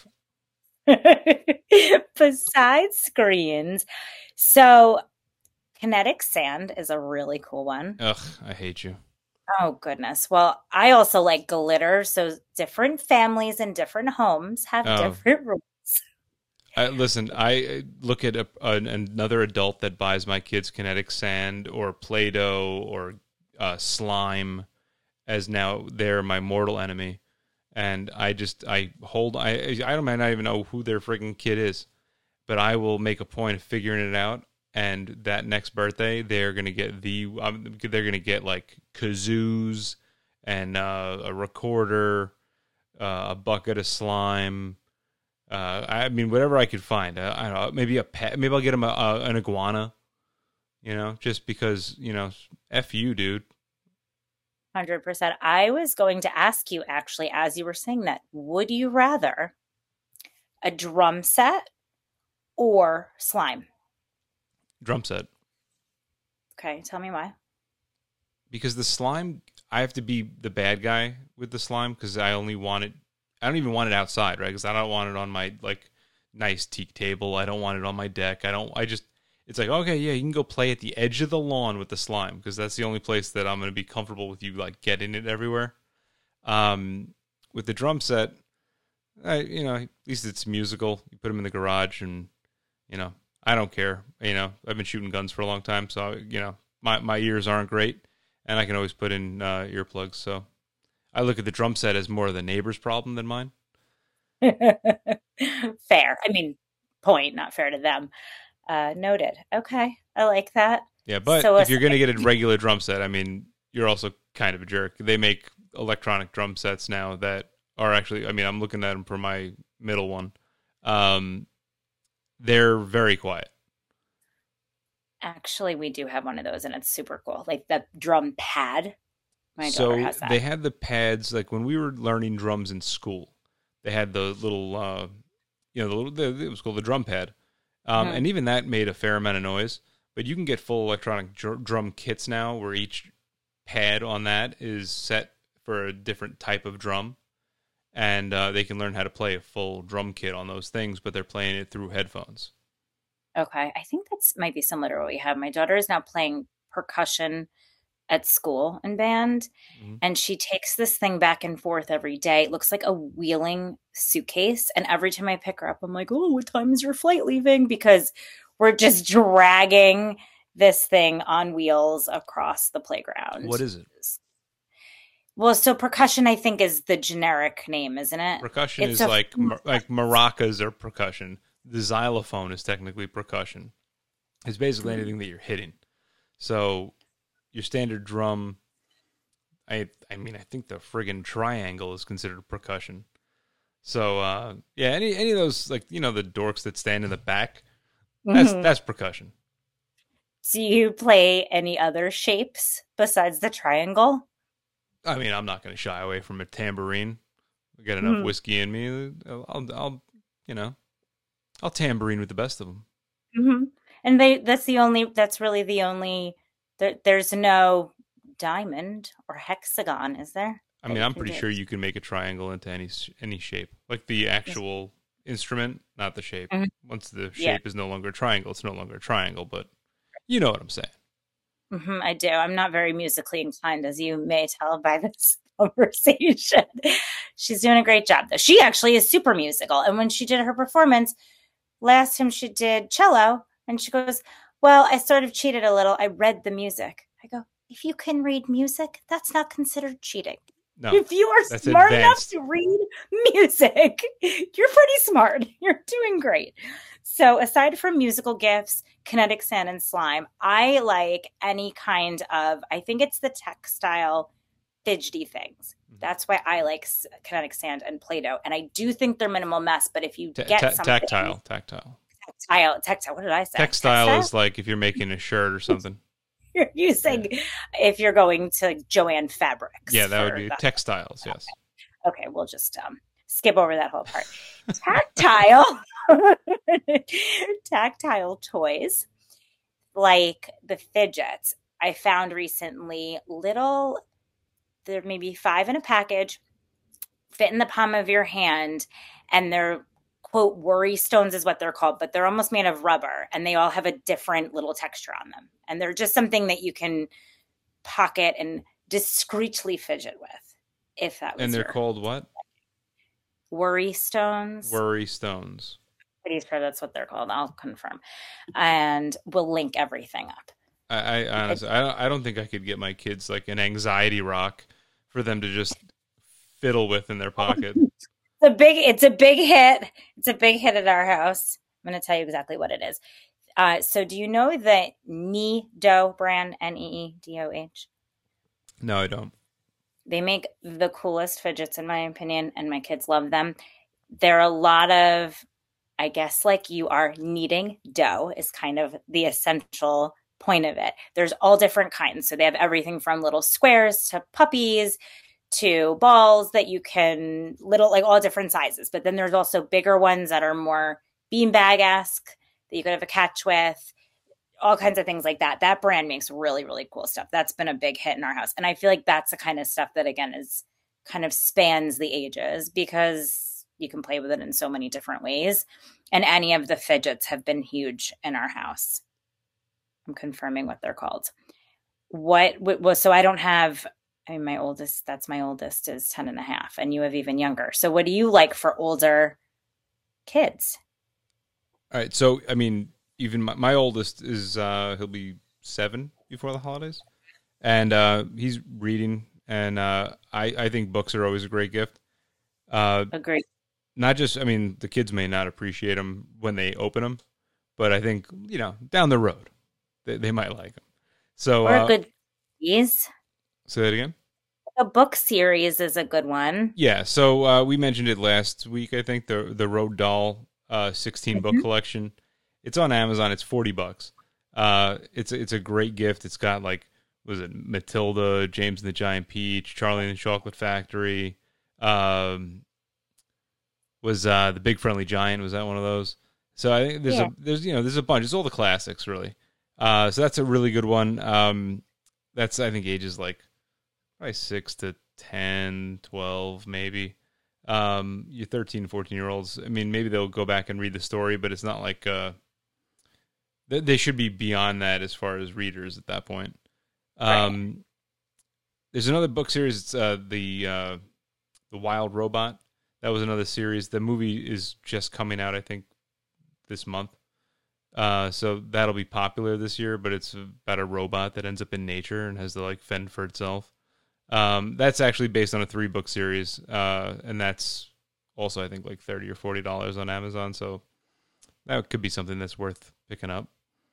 Besides screens, so kinetic sand is a really cool one. Ugh, I hate you. Oh, goodness. Well, I also like glitter. So different families and different homes have oh. different rules. I, listen, I look at a, an, another adult that buys my kids kinetic sand or Play-Doh or uh, slime as now they're my mortal enemy. And I just, I hold, I I don't might not even know who their freaking kid is, but I will make a point of figuring it out. And that next birthday, they're going to get the, um, they're going to get like kazoos and uh, a recorder, uh, a bucket of slime. Uh, I mean, whatever I could find. Uh, I don't know, maybe a pet, maybe I'll get them a, a, an iguana, you know, just because, you know, F you, dude. one hundred percent. I was going to ask you, actually, as you were saying that, would you rather a drum set or slime? Drum set. Okay, tell me why. Because the slime, I have to be the bad guy with the slime because I only want it, I don't even want it outside, right? Because I don't want it on my, like, nice teak table. I don't want it on my deck. I don't, I just, it's like, okay, yeah, you can go play at the edge of the lawn with the slime because that's the only place that I'm going to be comfortable with you, like, getting it everywhere. Um, with the drum set, I, you know, at least it's musical. You put them in the garage and, you know, I don't care. You know, I've been shooting guns for a long time, so, you know, my, my ears aren't great, and I can always put in uh, earplugs. So I look at the drum set as more of the neighbor's problem than mine. Fair. I mean, point, not fair to them. Uh, noted. Okay, I like that. Yeah, but so if you're going to get a regular drum set, I mean, you're also kind of a jerk. They make electronic drum sets now that are actually, I mean, I'm looking at them for my middle one. Um, they're very quiet. Actually, we do have one of those, and it's super cool. Like the drum pad. My so daughter has that. They had the pads, like when we were learning drums in school, they had the little, uh, you know, the little, the, it was called the drum pad. Um, mm-hmm. And even that made a fair amount of noise. But you can get full electronic dr- drum kits now where each pad on that is set for a different type of drum. And uh, they can learn how to play a full drum kit on those things, but they're playing it through headphones. Okay. I think that's might be similar to what we have. My daughter is now playing percussion at school and band. Mm-hmm. And she takes this thing back and forth every day. It looks like a wheeling suitcase. And every time I pick her up, I'm like, oh, what time is your flight leaving? Because we're just dragging this thing on wheels across the playground. What is it? Well, so percussion, I think, is the generic name, isn't it? Percussion it's is a, like like maracas are percussion. The xylophone is technically percussion. It's basically mm-hmm. anything that you're hitting. So your standard drum, I I mean, I think the friggin' triangle is considered percussion. So uh, yeah, any any of those, like, you know, the dorks that stand in the back, that's mm-hmm. that's percussion. Do you play any other shapes besides the triangle? I mean, I'm not going to shy away from a tambourine. I got enough mm-hmm. whiskey in me. I'll, I'll, you know, I'll tambourine with the best of them. Mm-hmm. And they, that's the only, that's really the only, there, there's no diamond or hexagon, is there? I mean, I'm pretty sure you can make a triangle into any, any shape, like the actual yes. instrument, not the shape. Mm-hmm. Once the shape yeah. is no longer a triangle, it's no longer a triangle, but you know what I'm saying. Mm-hmm, I do. I'm not very musically inclined, as you may tell by this conversation. She's doing a great job, though. She actually is super musical. And when she did her performance, last time she did cello, and she goes, well, I sort of cheated a little. I read the music. I go, if you can read music, that's not considered cheating. No, if you are smart advanced. enough to read music, you're pretty smart. You're doing great. So aside from musical gifts, kinetic sand, and slime, I like any kind of, I think it's the textile fidgety things. That's why I like kinetic sand and Play-Doh. And I do think they're minimal mess, but if you T- get t- something... Tactile, tactile. tactile, tactile. What did I say? Textile Textile? is like if you're making a shirt or something. You're using yeah. if you're going to Joann Fabrics. Yeah, that would be that. textiles. Yes. Okay, we'll just um, skip over that whole part. Tactile, tactile toys like the fidgets. I found recently little. There may be five in a package, fit in the palm of your hand, and they're, quote, worry stones is what they're called, but they're almost made of rubber, and they all have a different little texture on them. And they're just something that you can pocket and discreetly fidget with, if that was And they're your... called what? Worry stones. Worry stones. Pretty sure that's what they're called. I'll confirm. And we'll link everything up. I, I honestly, I don't, I don't think I could get my kids like an anxiety rock for them to just fiddle with in their pocket. It's a big, it's a big hit. It's a big hit at our house. I'm going to tell you exactly what it is. Uh, so do you know the Needoh brand, N E E D O H? No, I don't. They make the coolest fidgets, in my opinion, and my kids love them. They're a lot of, I guess, like you are kneading dough is kind of the essential point of it. There's all different kinds. So they have everything from little squares to puppies to balls that you can, little, like all different sizes. But then there's also bigger ones that are more beanbag-esque that you could have a catch with, all kinds of things like that. That brand makes really, really cool stuff. That's been a big hit in our house. And I feel like that's the kind of stuff that, again, is kind of spans the ages because you can play with it in so many different ways. And any of the fidgets have been huge in our house. I'm confirming what they're called. What was, so I don't have, I mean, my oldest, that's my oldest is ten and a half, and you have even younger. So what do you like for older kids? All right. So, I mean, even my, my oldest is, uh, he'll be seven before the holidays. And uh, he's reading. And uh, I, I think books are always a great gift. Uh, Agreed. Not just, I mean, the kids may not appreciate them when they open them. But I think, you know, down the road, they, they might like them. So, or a uh, good series. Say that again? A book series is a good one. Yeah. So uh, we mentioned it last week, I think, the, the Roald Dahl uh, sixteen book mm-hmm. collection. It's on Amazon. It's forty bucks. Uh, it's it's a great gift. It's got like, was it Matilda, James and the Giant Peach, Charlie and the Chocolate Factory, um, was uh, the Big Friendly Giant. Was that one of those? So I think there's yeah. a there's you know there's a bunch. It's all the classics really. Uh, so that's a really good one. Um, that's I think ages like probably six to ten, twelve maybe. Um, your thirteen, fourteen year olds. I mean, maybe they'll go back and read the story, but it's not like uh, they, they should be beyond that as far as readers at that point. Um, right. There's another book series. It's uh, the uh, the Wild Robot. That was another series. The movie is just coming out, I think, this month. Uh, so that'll be popular this year. But it's about a robot that ends up in nature and has to like fend for itself. Um, that's actually based on a three book series, uh, and that's also I think like thirty or forty dollars on Amazon. So that could be something that's worth picking up.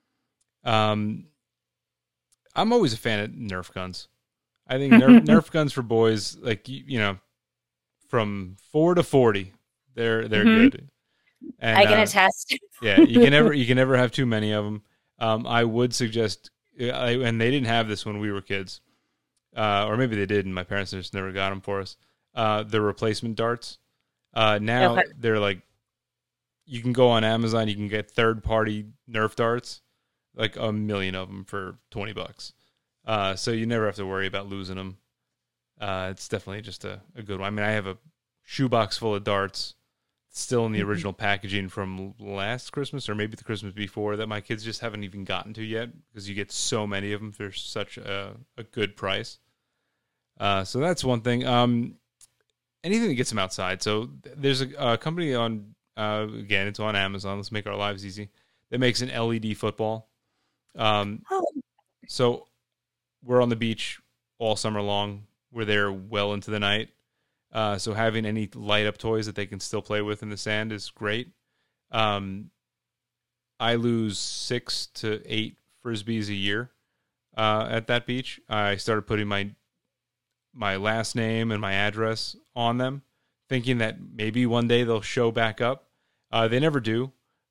Um, I'm always a fan of Nerf guns. I think Nerf, Nerf guns for boys, like you, you know, from four to forty, they're they're mm-hmm. good. And, I can uh, attest. Yeah, you can never you can never have too many of them. Um, I would suggest, I, and they didn't have this when we were kids. Uh, or maybe they did, and my parents just never got them for us. Uh, the replacement darts. Uh, now okay. they're like, you can go on Amazon, you can get third-party Nerf darts, like a million of them for twenty bucks. Uh, so you never have to worry about losing them. Uh, it's definitely just a, a good one. I mean, I have a shoebox full of darts, still in the original packaging from last Christmas, or maybe the Christmas before, that my kids just haven't even gotten to yet, because you get so many of them for such a, a good price. Uh, so that's one thing. Um, anything that gets them outside. So th- there's a, a company on, uh, again, it's on Amazon. Let's make our lives easy. That makes an L E D football. Um, oh. So we're on the beach all summer long. We're there well into the night. Uh, so having any light up toys that they can still play with in the sand is great. Um, I lose six to eight Frisbees a year uh, at that beach. I started putting my my last name and my address on them, thinking that maybe one day they'll show back up. Uh, they never do.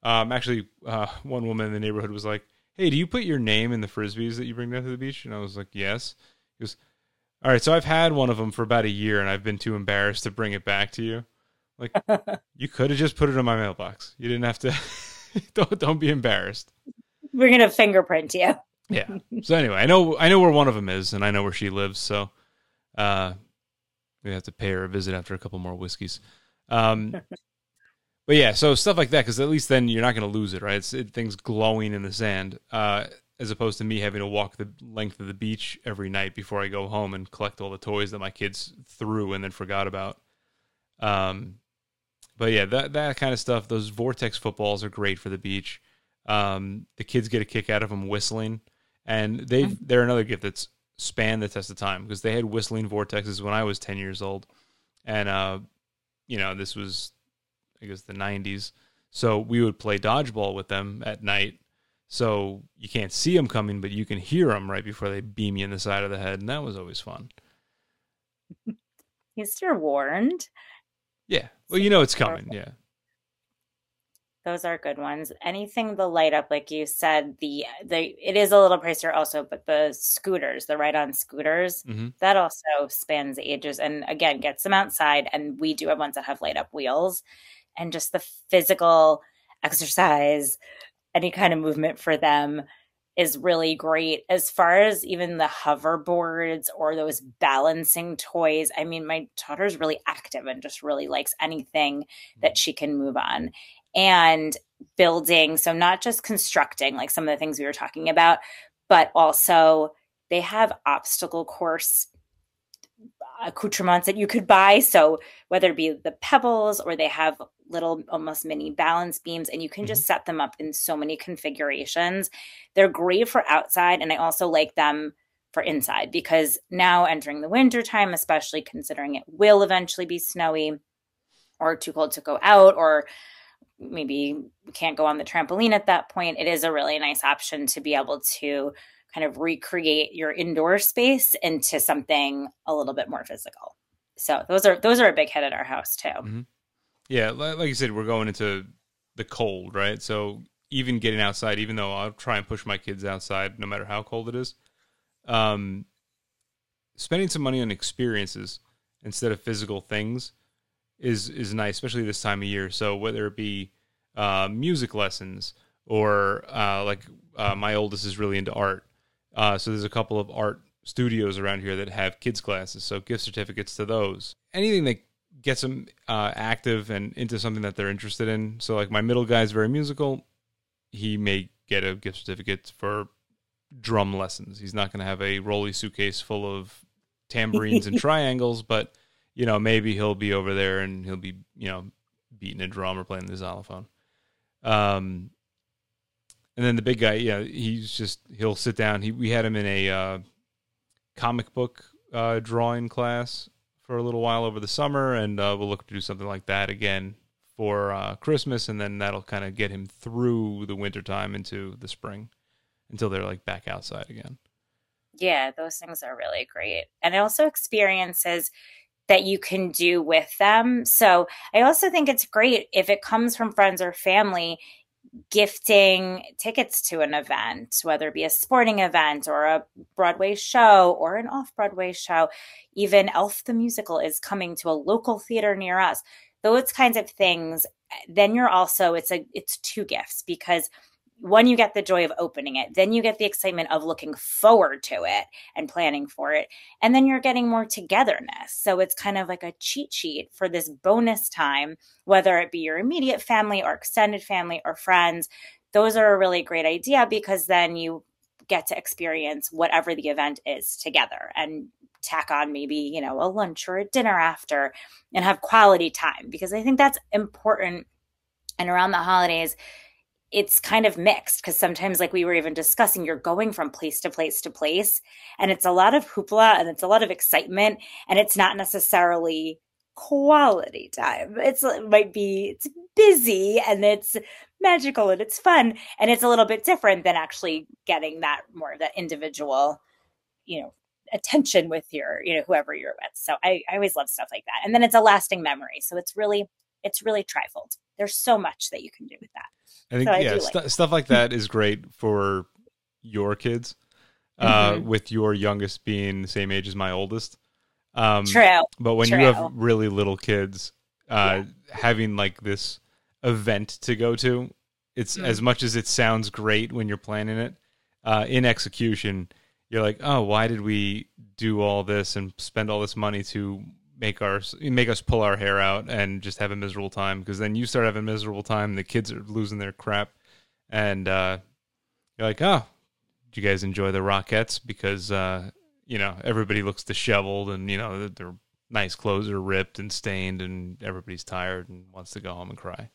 Um, actually, uh, one woman in the neighborhood was like, "Hey, do you put your name in the frisbees that you bring down to the beach?" And I was like, "Yes." He goes, "All right, so I've had one of them for about a year, and I've been too embarrassed to bring it back to you. Like, you could have just put it in my mailbox. You didn't have to. don't don't be embarrassed." We're gonna fingerprint you. Yeah. So anyway, I know I know where one of them is, and I know where she lives. So, uh, we have to pay her a visit after a couple more whiskeys. Um, but yeah, so stuff like that, because at least then you're not going to lose it, right? It's it, things glowing in the sand, uh, as opposed to me having to walk the length of the beach every night before I go home and collect all the toys that my kids threw and then forgot about. Um, but yeah, that that kind of stuff. Those vortex footballs are great for the beach. Um, the kids get a kick out of them whistling, and they Mm-hmm. they're another gift that's spanned the test of time because they had whistling vortexes when I was ten years old, and uh, you know, this was, I guess, the nineties. So we would play dodgeball with them at night. So you can't see them coming, but you can hear them right before they beam you in the side of the head, and that was always fun. At least you're warned. Yeah, well, you know it's coming. Yeah. Those are good ones. Anything to light up, like you said, the the it is a little pricier also, but the scooters, the ride-on scooters, Mm-hmm. that also spans ages and again gets them outside. And we do have ones that have light up wheels, and just the physical exercise, any kind of movement for them is really great. As far as even the hoverboards or those balancing toys, I mean, my daughter's really active and just really likes anything that she can move on. And building, so not just constructing like some of the things we were talking about, but also they have obstacle course accoutrements that you could buy. So whether it be the pebbles or they have little almost mini balance beams, and you can just set them up in so many configurations. They're great for outside, and I also like them for inside because now entering the winter time, especially considering it will eventually be snowy or too cold to go out, or maybe we can't go on the trampoline at that point, it is a really nice option to be able to kind of recreate your indoor space into something a little bit more physical. So those are those are a big hit at our house too. Mm-hmm. Yeah, like, like you said, we're going into the cold, right? So even getting outside, even though I'll try and push my kids outside no matter how cold it is, um, spending some money on experiences instead of physical things is is nice, especially this time of year. So whether it be uh, music lessons or uh, like uh, my oldest is really into art. Uh, so there's a couple of art studios around here that have kids classes. So gift certificates to those. Anything that gets them uh, active and into something that they're interested in. So like my middle guy is very musical. He may get a gift certificate for drum lessons. He's not going to have a rolly suitcase full of tambourines and triangles, but you know, maybe he'll be over there and he'll be, you know, beating a drum or playing the xylophone. Um, and then the big guy, yeah, he's just, he'll sit down. He, we had him in a uh, comic book uh, drawing class for a little while over the summer, and uh, we'll look to do something like that again for uh, Christmas, and then that'll kind of get him through the wintertime into the spring until they're like back outside again. Yeah, those things are really great. And also experiences that you can do with them. So I also think it's great if it comes from friends or family, gifting tickets to an event, whether it be a sporting event or a Broadway show or an off-Broadway show. Even Elf the Musical is coming to a local theater near us. Those kinds of things, then you're also, it's a it's two gifts because one, you get the joy of opening it. Then you get the excitement of looking forward to it and planning for it. And then you're getting more togetherness. So it's kind of like a cheat sheet for this bonus time, whether it be your immediate family or extended family or friends. Those are a really great idea because then you get to experience whatever the event is together and tack on maybe, you know, a lunch or a dinner after and have quality time, because I think that's important. And around the holidays, it's kind of mixed because sometimes, like we were even discussing, you're going from place to place to place, and it's a lot of hoopla and it's a lot of excitement, and it's not necessarily quality time. It's it might be it's busy and it's magical and it's fun, and it's a little bit different than actually getting that more of that individual, you know, attention with your, you know, whoever you're with. So I, I always love stuff like that, and then it's a lasting memory. So it's really it's really trifold. There's so much that you can do with that. I think So I yeah, do st- like stuff like that is great for your kids, uh, Mhm. with your youngest being the same age as my oldest. Um, True. but when you have True. really little kids, uh, Yeah. having like this event to go to, it's Mm. as much as it sounds great when you're planning it, uh, in execution, you're like, oh, why did we do all this and spend all this money to make our make us pull our hair out and just have a miserable time? Because then you start having a miserable time, the kids are losing their crap, and uh, you're like, oh, did you guys enjoy the Rockettes? Because uh, you know everybody looks disheveled, and you know their nice clothes are ripped and stained, and everybody's tired and wants to go home and cry.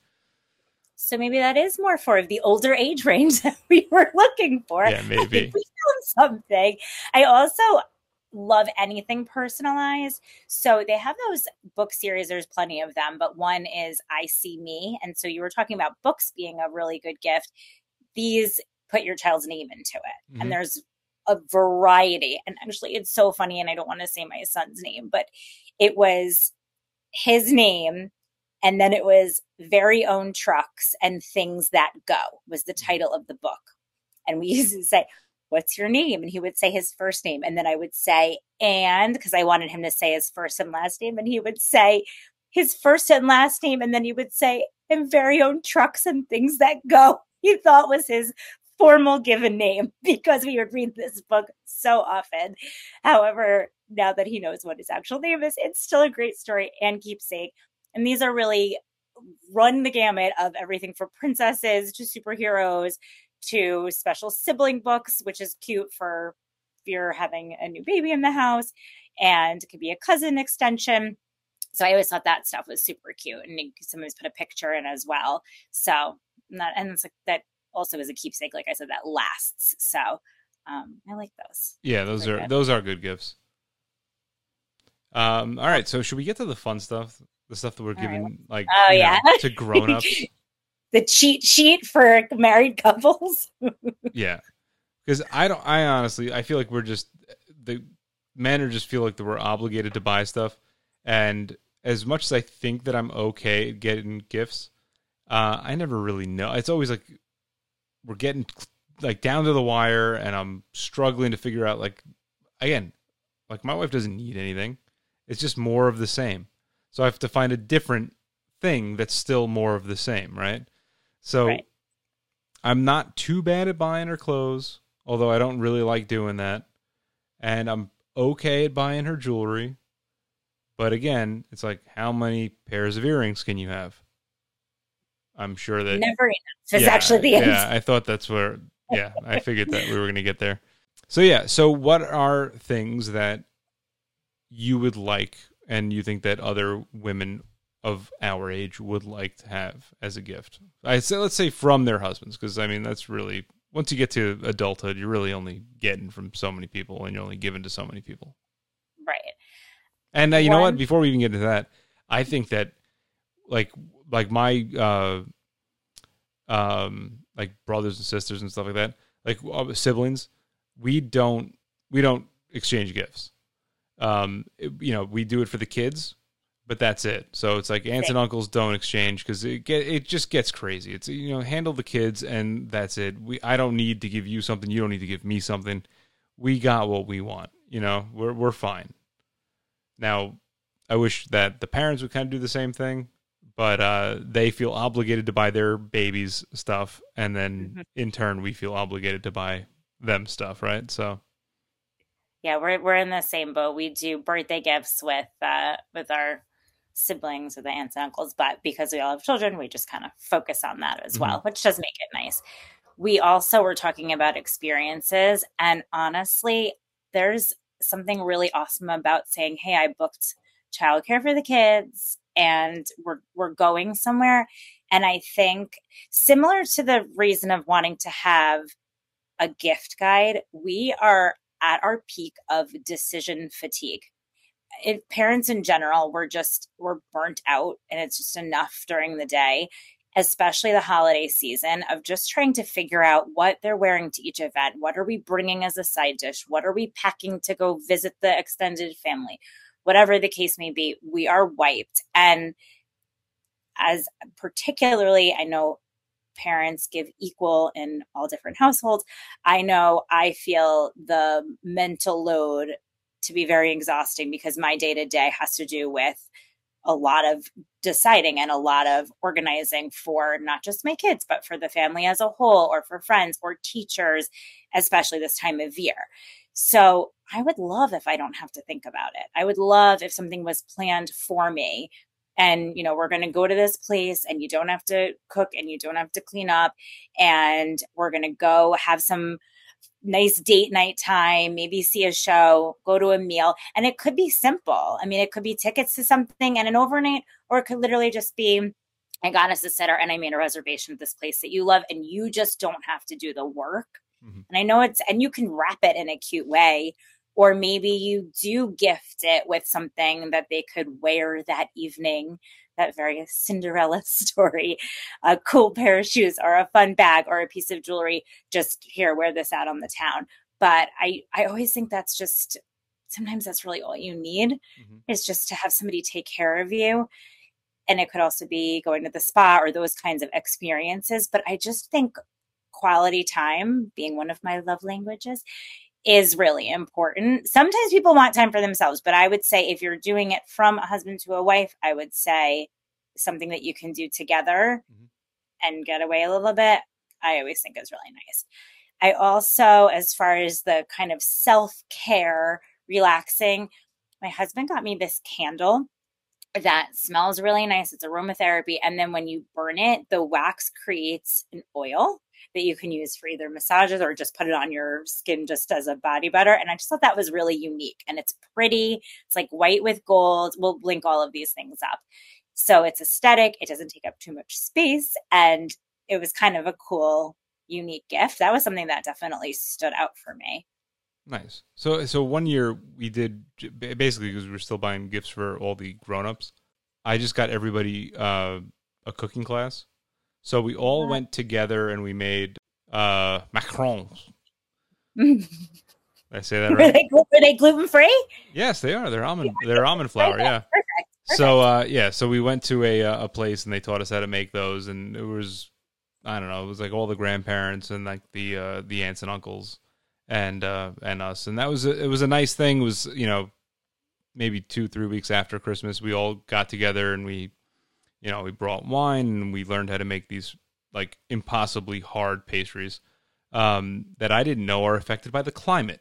So maybe that is more for the older age range that we were looking for. Yeah, I think maybe. we found something. I also love anything personalized. So they have those book series, there's plenty of them, but one is I See Me. And so you were talking about books being a really good gift. These put your child's name into it. Mhm. And there's a variety. And actually, it's so funny. And I don't want to say my son's name, but it was his name. And then it was Very Own Trucks and Things That Go was the title of the book. And we used to say, what's your name? And he would say his first name. And then I would say, and because I wanted him to say his first and last name. And he would say his first and last name. And then he would say, and Very Own Trucks and Things That Go. He thought was his formal given name because we would read this book so often. However, now that he knows what his actual name is, it's still a great story and keepsake. And these are really run the gamut of everything from princesses to superheroes to special sibling books, which is cute for if you're having a new baby in the house, and it could be a cousin extension. So I always thought that stuff was super cute, and you could sometimes put a picture in as well. So that, and it's like that also is a keepsake, like I said, that lasts. So um, I like those. Yeah, those They're are good. those are good gifts. Um, all right, so should we get to the fun stuff? The stuff that we're All giving, right. like, Oh you yeah, know, to grown-ups. The cheat sheet for married couples. Yeah, because I don't. I honestly, I feel like we're just the men are just feel like that we're obligated to buy stuff, and as much as I think that I'm okay at getting gifts, uh, I never really know. It's always like we're getting like down to the wire, and I'm struggling to figure out like again, like my wife doesn't need anything. It's just more of the same. So I have to find a different thing that's still more of the same, right? So Right. I'm not too bad at buying her clothes, although I don't really like doing that. And I'm okay at buying her jewelry. But again, it's like, how many pairs of earrings can you have? I'm sure that... Never enough is yeah, actually the yeah, answer. I thought that's where... Yeah, I figured that we were going to get there. So yeah, so what are things that you would like and you think that other women of our age would like to have as a gift? I say, let's say from their husbands, because I mean that's really, once you get to adulthood, you're really only getting from so many people, and you're only giving to so many people. Right. And uh, you know One- what? Before we even get into that, I think that like like my uh, um like brothers and sisters and stuff like that, like uh, siblings, we don't we don't exchange gifts. Um, it- you know, we do it for the kids, but that's it. So it's like aunts Same. and uncles don't exchange because it get it just gets crazy. It's, you know, handle the kids and that's it. We I don't need to give you something. You don't need to give me something. We got what we want. You know, we're we're fine. Now, I wish that the parents would kind of do the same thing, but uh, they feel obligated to buy their babies stuff, and then Mhm. in turn we feel obligated to buy them stuff, right? So Yeah, we're we're in the same boat. We do birthday gifts with uh with our siblings or the aunts and uncles, but because we all have children, we just kind of focus on that as well, which does make it nice. We also were talking about experiences, and honestly, there's something really awesome about saying, "Hey, I booked childcare for the kids and we're we're going somewhere." And I think similar to the reason of wanting to have a gift guide, we are at our peak of decision fatigue. It, parents in general, we're just, we're burnt out and it's just enough during the day, especially the holiday season, of just trying to figure out what they're wearing to each event. What are we bringing as a side dish? What are we packing to go visit the extended family? Whatever the case may be, we are wiped. And as particularly, I know parents give equal in all different households. I know I feel the mental load to be very exhausting because my day to day has to do with a lot of deciding and a lot of organizing for not just my kids, but for the family as a whole, or for friends or teachers, especially this time of year. So I would love if I don't have to think about it. I would love if something was planned for me and, you know, we're going to go to this place and you don't have to cook and you don't have to clean up, and we're going to go have some nice date night time, maybe see a show, go to a meal. And it could be simple. I mean, it could be tickets to something and an overnight, or it could literally just be, I got us a sitter and I made a reservation at this place that you love, and you just don't have to do the work. Mm-hmm. And I know it's, and you can wrap it in a cute way, or maybe you do gift it with something that they could wear that evening, that very Cinderella story, a cool pair of shoes or a fun bag or a piece of jewelry. Just here, wear this out on the town. But I, I always think that's just, sometimes that's really all you need, mm-hmm. is just to have somebody take care of you. And it could also be going to the spa or those kinds of experiences. But I just think quality time, being one of my love languages, is really important. Sometimes people want time for themselves, but I would say if you're doing it from a husband to a wife, I would say something that you can do together mm-hmm. and get away a little bit, I always think is really nice. I also, as far as the kind of self-care, relaxing, my husband got me this candle that smells really nice. It's aromatherapy. And then when you burn it, the wax creates an oil that you can use for either massages or just put it on your skin just as a body butter. And I just thought that was really unique, and it's pretty. It's like white with gold. We'll link all of these things up. So it's aesthetic. It doesn't take up too much space. And it was kind of a cool, unique gift. That was something that definitely stood out for me. Nice. So, so one year we did, basically because we were still buying gifts for all the grown-ups, I just got everybody uh, a cooking class. So we all yeah. went together and we made uh, macarons. Did I say that right? Were they, were they gluten-free? Yes, they are. They're almond. Yeah, they're almond flour. Perfect. Yeah. Perfect. Perfect. So uh, yeah, so we went to a a place and they taught us how to make those, and it was, I don't know, it was like all the grandparents and like the uh, the aunts and uncles and uh, and us, and that was a, it was a nice thing. It was, you know, maybe two three weeks after Christmas, we all got together and we. You know, we brought wine and we learned how to make these like impossibly hard pastries um, that I didn't know are affected by the climate.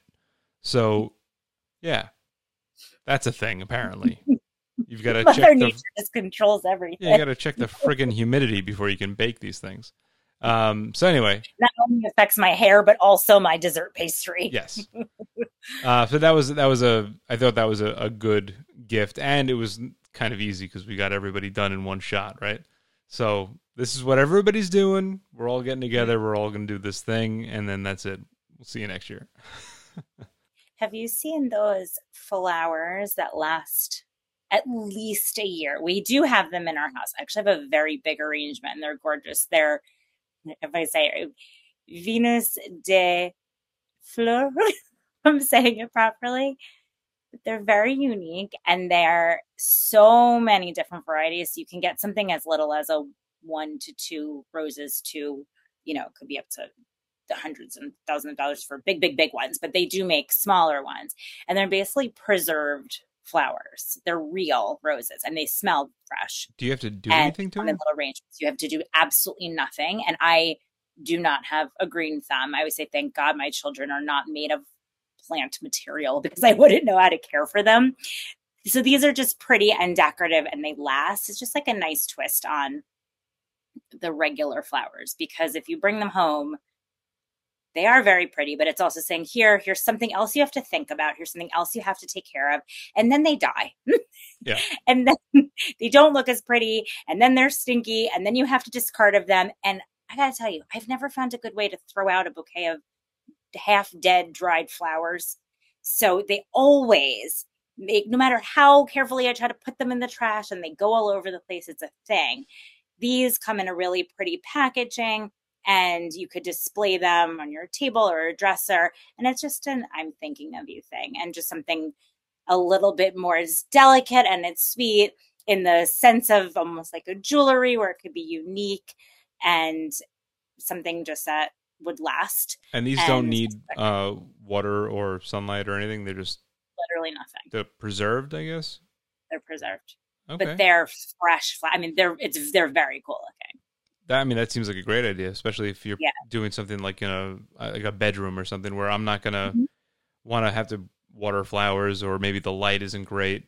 So, yeah, that's a thing. Apparently, you've got to check. Mother Nature just controls everything. Yeah, you got to check the friggin' humidity before you can bake these things. Um, so anyway, not only affects my hair, but also my dessert pastry. Yes. uh, so that was that was a. I thought that was a, a good gift, and it was kind of easy because we got everybody done in one shot, right? So this is what everybody's doing. We're all getting together. We're all going to do this thing, and then that's it. We'll see you next year. Have you seen those flowers that last at least a year? We do have them in our house. I actually have a very big arrangement, and they're gorgeous. They're, if I say it, Venus de Fleur, I'm saying it properly. They're very unique, and there are so many different varieties. You can get something as little as a one to two roses to, you know, it could be up to the hundreds and thousands of dollars for big, big, big ones, but they do make smaller ones. And they're basically preserved flowers. They're real roses and they smell fresh. Do you have to do and anything to them? Little arrangements. You have to do absolutely nothing. And I do not have a green thumb. I would say, thank God my children are not made of plant material because I wouldn't know how to care for them. So these are just pretty and decorative and they last. It's just like a nice twist on the regular flowers, because if you bring them home, they are very pretty, but it's also saying here, here's something else you have to think about. Here's something else you have to take care of. And then they die. Yeah. And then they don't look as pretty. And then they're stinky. And then you have to discard of them. And I got to tell you, I've never found a good way to throw out a bouquet of half dead dried flowers. So they always make, no matter how carefully I try to put them in the trash and they go all over the place, it's a thing. These come in a really pretty packaging and you could display them on your table or a dresser. And it's just an I'm thinking of you thing, and just something a little bit more delicate, and it's sweet in the sense of almost like a jewelry where it could be unique. And something just that would last. And these and don't need uh, water or sunlight or anything. They're just literally nothing. they're preserved, I guess. They're preserved, Okay. but they're fresh. I mean, they're it's they're very cool looking. That, I mean, that seems like a great idea, especially if you're Yeah. doing something like in a like a bedroom or something where I'm not gonna Mhm. want to have to water flowers, or maybe the light isn't great.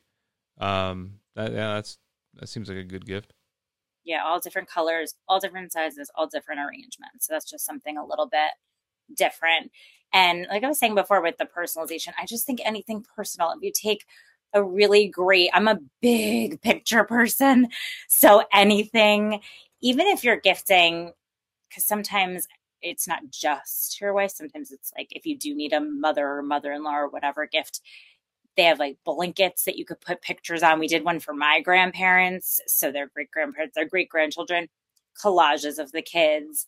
Um, that, yeah, that's that seems like a good gift. Yeah, all different colors, all different sizes, all different arrangements. So that's just something a little bit different. And like I was saying before with the personalization, I just think anything personal, if you take a really great, I'm a big picture person. So anything, even if you're gifting, because sometimes it's not just your wife, sometimes it's like if you do need a mother or mother-in-law or whatever gift, they have like blankets that you could put pictures on. We did one for my grandparents. So their great grandparents, their great grandchildren, collages of the kids.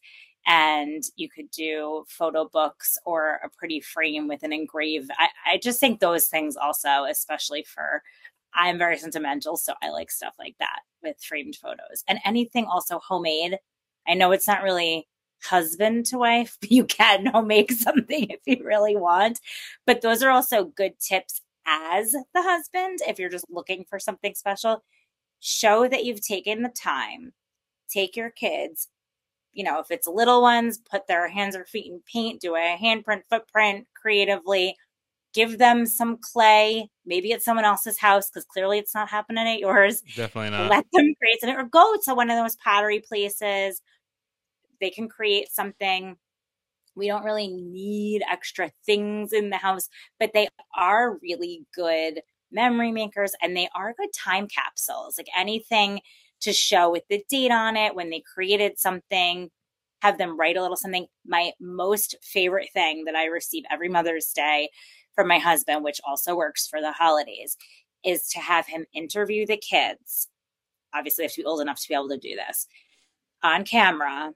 And you could do photo books or a pretty frame with an engrave. I, I just think those things also, especially for, I'm very sentimental. So I like stuff like that with framed photos and anything also homemade. I know it's not really husband to wife, but you can homemade something if you really want. But those are also good tips as the husband. If you're just looking for something special, show that you've taken the time, take your kids, you know, if it's little ones, put their hands or feet in paint, do a handprint, footprint creatively, give them some clay. Maybe it's someone else's house because clearly it's not happening at yours. Definitely not. Let them create something or go to one of those pottery places. They can create something. We don't really need extra things in the house, but they are really good memory makers and they are good time capsules. Like anything to show with the date on it, when they created something, have them write a little something. My most favorite thing that I receive every Mother's Day from my husband, which also works for the holidays, is to have him interview the kids. Obviously, I have to be old enough to be able to do this on camera,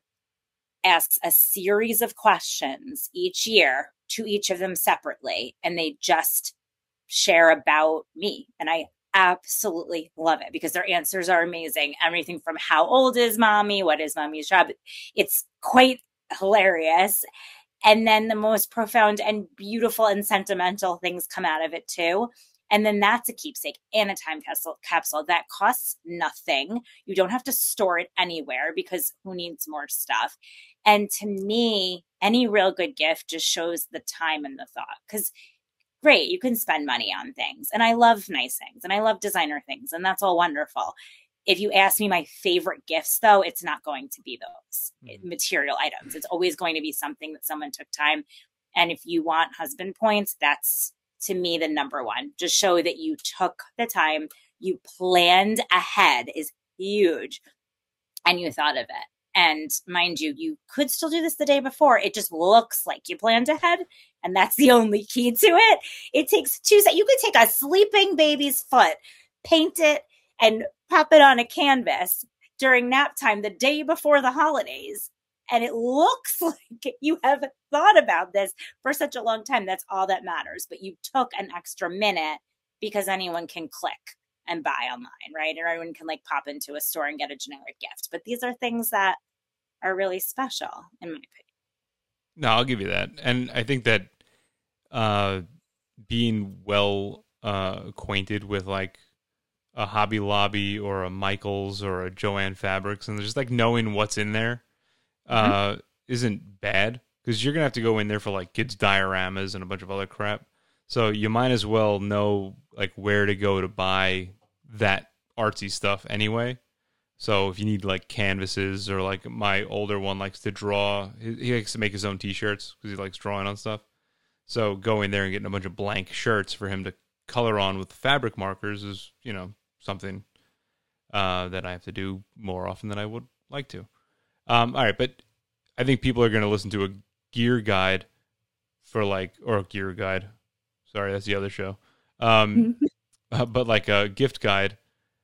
asks a series of questions each year to each of them separately, and they just share about me. And I absolutely love it because their answers are amazing. Everything from how old is mommy, what is mommy's job. It's quite hilarious. And then the most profound and beautiful and sentimental things come out of it too. And then that's a keepsake and a time capsule, capsule that costs nothing. You don't have to store it anywhere because who needs more stuff? And to me, any real good gift just shows the time and the thought. Because great, you can spend money on things. And I love nice things and I love designer things. And that's all wonderful. If you ask me my favorite gifts, though, it's not going to be those mm-hmm. material items. It's always going to be something that someone took time. And if you want husband points, that's, to me, the number one. Just show that you took the time, you planned ahead is huge, and you thought of it. And mind you, you could still do this the day before. It just looks like you planned ahead. And that's the only key to it. It takes two seconds. You could take a sleeping baby's foot, paint it, and pop it on a canvas during nap time the day before the holidays. And it looks like you have thought about this for such a long time. That's all that matters. But you took an extra minute because anyone can click and buy online, right? Or anyone can like pop into a store and get a generic gift. But these are things that are really special, in my opinion. No, I'll give you that. And I think that uh, being well uh, acquainted with like a Hobby Lobby or a Michaels or a Joann Fabrics and just like knowing what's in there uh, mm-hmm. isn't bad, because you're going to have to go in there for like kids' dioramas and a bunch of other crap. So you might as well know like where to go to buy that artsy stuff anyway. So if you need like canvases, or like my older one likes to draw, he, he likes to make his own t-shirts because he likes drawing on stuff. So going there and getting a bunch of blank shirts for him to color on with fabric markers is, you know, something uh, that I have to do more often than I would like to. Um, all right, but I think people are going to listen to a gear guide for like, or a gear guide. Sorry, that's the other show. Um, uh, but like a gift guide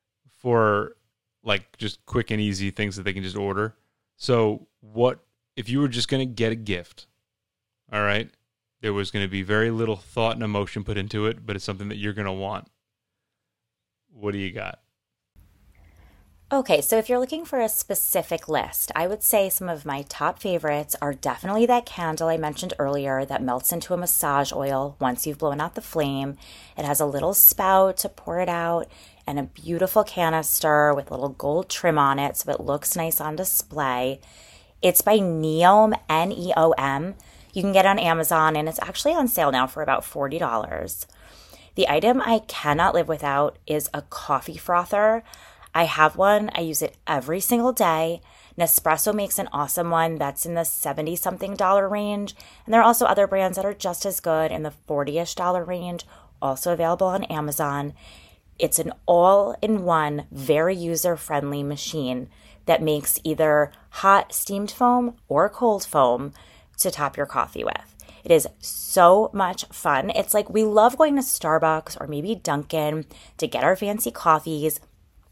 for like just quick and easy things that they can just order. So what, if you were just going to get a gift, all right, there was going to be very little thought and emotion put into it, but it's something that you're going to want. What do you got? Okay, so if you're looking for a specific list, I would say some of my top favorites are definitely that candle I mentioned earlier that melts into a massage oil once you've blown out the flame. It has a little spout to pour it out and a beautiful canister with little gold trim on it so it looks nice on display. It's by Neom, N E O M. You can get it on Amazon and it's actually on sale now for about forty dollars. The item I cannot live without is a coffee frother. I have one. I use it every single day. Nespresso makes an awesome one that's in the seventy-something dollar range. And there are also other brands that are just as good in the forty-ish dollar range, also available on Amazon. It's an all-in-one, very user-friendly machine that makes either hot steamed foam or cold foam to top your coffee with. It is so much fun. It's like we love going to Starbucks or maybe Dunkin' to get our fancy coffees.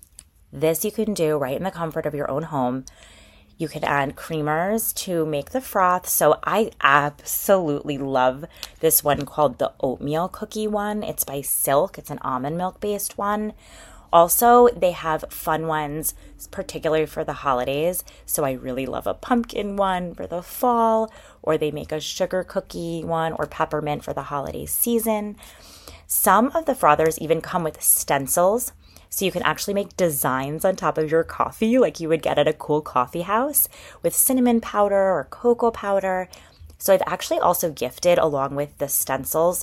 This you can do right in the comfort of your own home. You can add creamers to make the froth. So I absolutely love this one called the oatmeal cookie one. It's by Silk. It's an almond milk based one. Also, they have fun ones, particularly for the holidays. So I really love a pumpkin one for the fall, or they make a sugar cookie one or peppermint for the holiday season. Some of the frothers even come with stencils. So you can actually make designs on top of your coffee like you would get at a cool coffee house with cinnamon powder or cocoa powder. So I've actually also gifted, along with the stencils,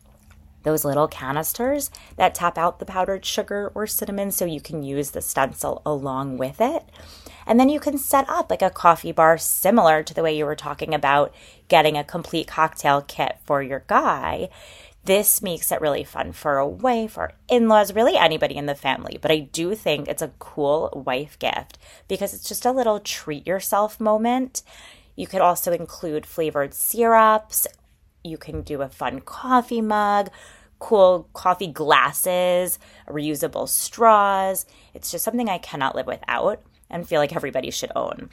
those little canisters that tap out the powdered sugar or cinnamon so you can use the stencil along with it. And then you can set up like a coffee bar similar to the way you were talking about getting a complete cocktail kit for your guy. This makes it really fun for a wife or in-laws, really anybody in the family. But I do think it's a cool wife gift because it's just a little treat yourself moment. You could also include flavored syrups. You can do a fun coffee mug, cool coffee glasses, reusable straws. It's just something I cannot live without and feel like everybody should own.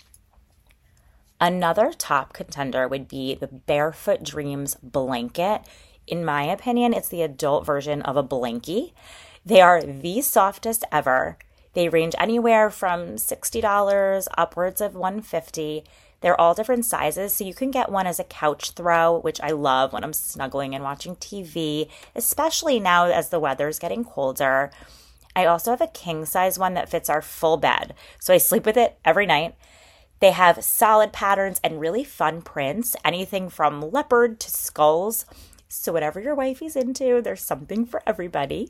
Another top contender would be the Barefoot Dreams blanket. In my opinion, it's the adult version of a blankie. They are the softest ever. They range anywhere from sixty dollars upwards of one hundred fifty dollars. They're all different sizes, so you can get one as a couch throw, which I love when I'm snuggling and watching T V, especially now as the weather's getting colder. I also have a king size one that fits our full bed, so I sleep with it every night. They have solid patterns and really fun prints, anything from leopard to skulls. So whatever your wifey's into, there's something for everybody.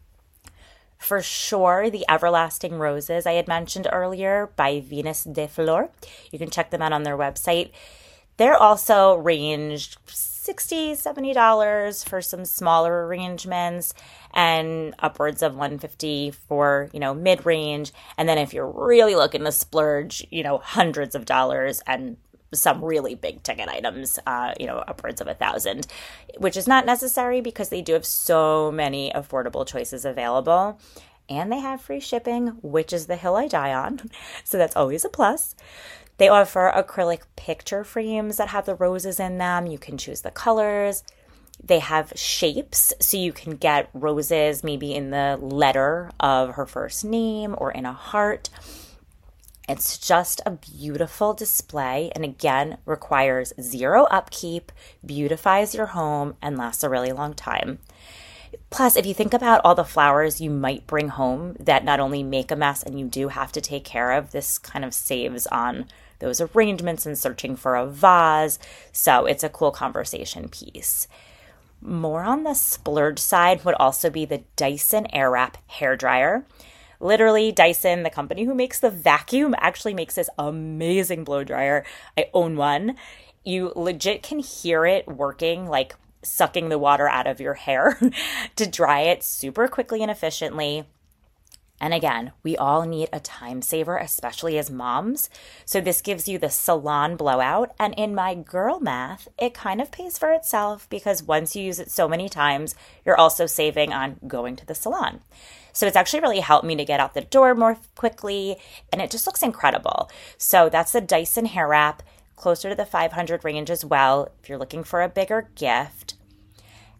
For sure, the Everlasting Roses I had mentioned earlier by Venus de Flor. You can check them out on their website. They're also ranged sixty dollars, seventy dollars for some smaller arrangements and upwards of one hundred fifty dollars for, you know, mid-range. And then if you're really looking to splurge, you know, hundreds of dollars and some really big ticket items, uh, you know, upwards of a thousand, which is not necessary because they do have so many affordable choices available. And they have free shipping, which is the hill I die on. So that's always a plus. They offer acrylic picture frames that have the roses in them. You can choose the colors. They have shapes, so you can get roses maybe in the letter of her first name or in a heart. It's just a beautiful display and, again, requires zero upkeep, beautifies your home, and lasts a really long time. Plus, if you think about all the flowers you might bring home that not only make a mess and you do have to take care of, this kind of saves on those arrangements and searching for a vase. So it's a cool conversation piece. More on the splurge side would also be the Dyson Airwrap hairdryer. Literally, Dyson, the company who makes the vacuum, actually makes this amazing blow dryer. I own one. You legit can hear it working, like sucking the water out of your hair to dry it super quickly and efficiently. And again, we all need a time saver, especially as moms. So this gives you the salon blowout. And in my girl math, it kind of pays for itself because once you use it so many times, you're also saving on going to the salon. So it's actually really helped me to get out the door more quickly, and it just looks incredible. So that's the Dyson Airwrap, closer to the five hundred range as well if you're looking for a bigger gift.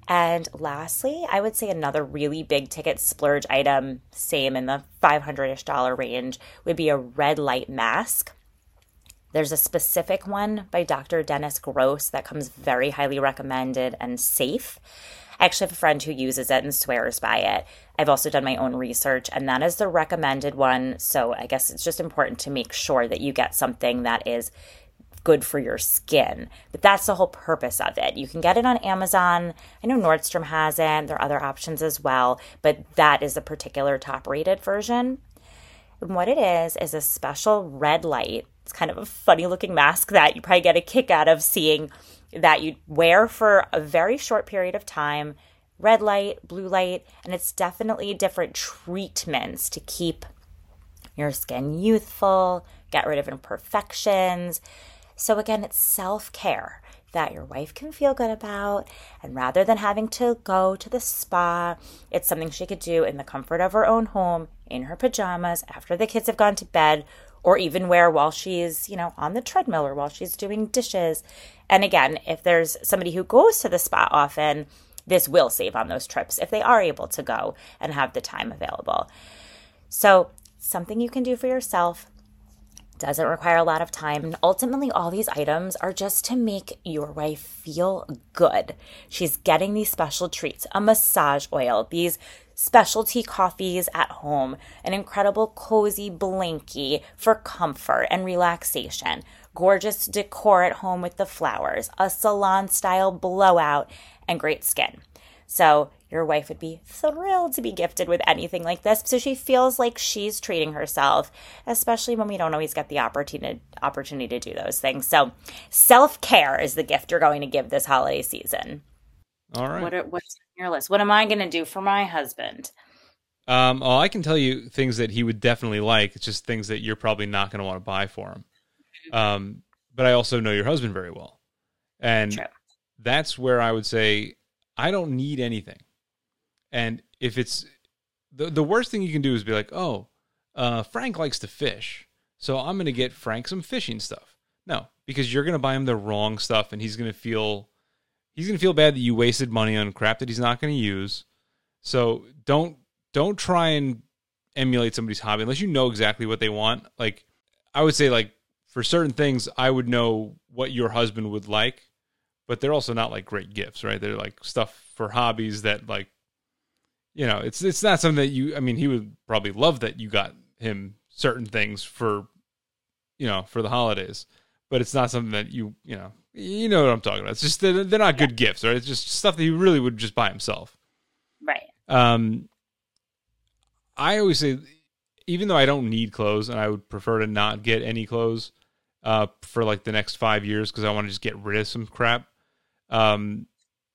And lastly, I would say another really big ticket splurge item, same in the five hundred-ish dollar range, would be a red light mask. There's a specific one by Doctor Dennis Gross that comes very highly recommended and safe. I actually have a friend who uses it and swears by it. I've also done my own research, and that is the recommended one. So I guess it's just important to make sure that you get something that is good for your skin. But that's the whole purpose of it. You can get it on Amazon. I know Nordstrom has it. There are other options as well, but that is the particular top-rated version. And what it is is a special red light. It's kind of a funny-looking mask that you probably get a kick out of seeing, that you wear for a very short period of time. Red light, blue light, and it's definitely different treatments to keep your skin youthful, get rid of imperfections. So again, it's self-care that your wife can feel good about. And rather than having to go to the spa, it's something she could do in the comfort of her own home, in her pajamas, after the kids have gone to bed, or even wear while she's, you know, on the treadmill or while she's doing dishes. And again, if there's somebody who goes to the spa often, this will save on those trips if they are able to go and have the time available. So something you can do for yourself. Doesn't require a lot of time. And ultimately, all these items are just to make your wife feel good. She's getting these special treats, a massage oil, these specialty coffees at home, an incredible cozy blankie for comfort and relaxation, gorgeous decor at home with the flowers, a salon-style blowout, and great skin. So your wife would be thrilled to be gifted with anything like this, so she feels like she's treating herself, especially when we don't always get the opportunity opportunity to do those things. So self-care is the gift you're going to give this holiday season. All right. What are, what's on your list? What am I going to do for my husband? Um, well, I can tell you things that he would definitely like. It's just things that you're probably not going to want to buy for him. Um, but I also know your husband very well. And True. That's where I would say, I don't need anything. And if it's the the worst thing you can do is be like, oh, uh, Frank likes to fish, so I'm going to get Frank some fishing stuff. No, because you're going to buy him the wrong stuff, and he's going to feel he's going to feel bad that you wasted money on crap that he's not going to use. So don't don't try and emulate somebody's hobby unless you know exactly what they want. Like I would say, like for certain things, I would know what your husband would like, but they're also not like great gifts, right? They're like stuff for hobbies that like. You know, it's it's not something that you, I mean, he would probably love that you got him certain things for, you know, for the holidays, but it's not something that you, you know, you know what I'm talking about. It's just, they're, they're not good yeah. gifts, right? It's just stuff that he really would just buy himself. Right. Um, I always say, even though I don't need clothes and I would prefer to not get any clothes uh, for like the next five years because I want to just get rid of some crap. Um,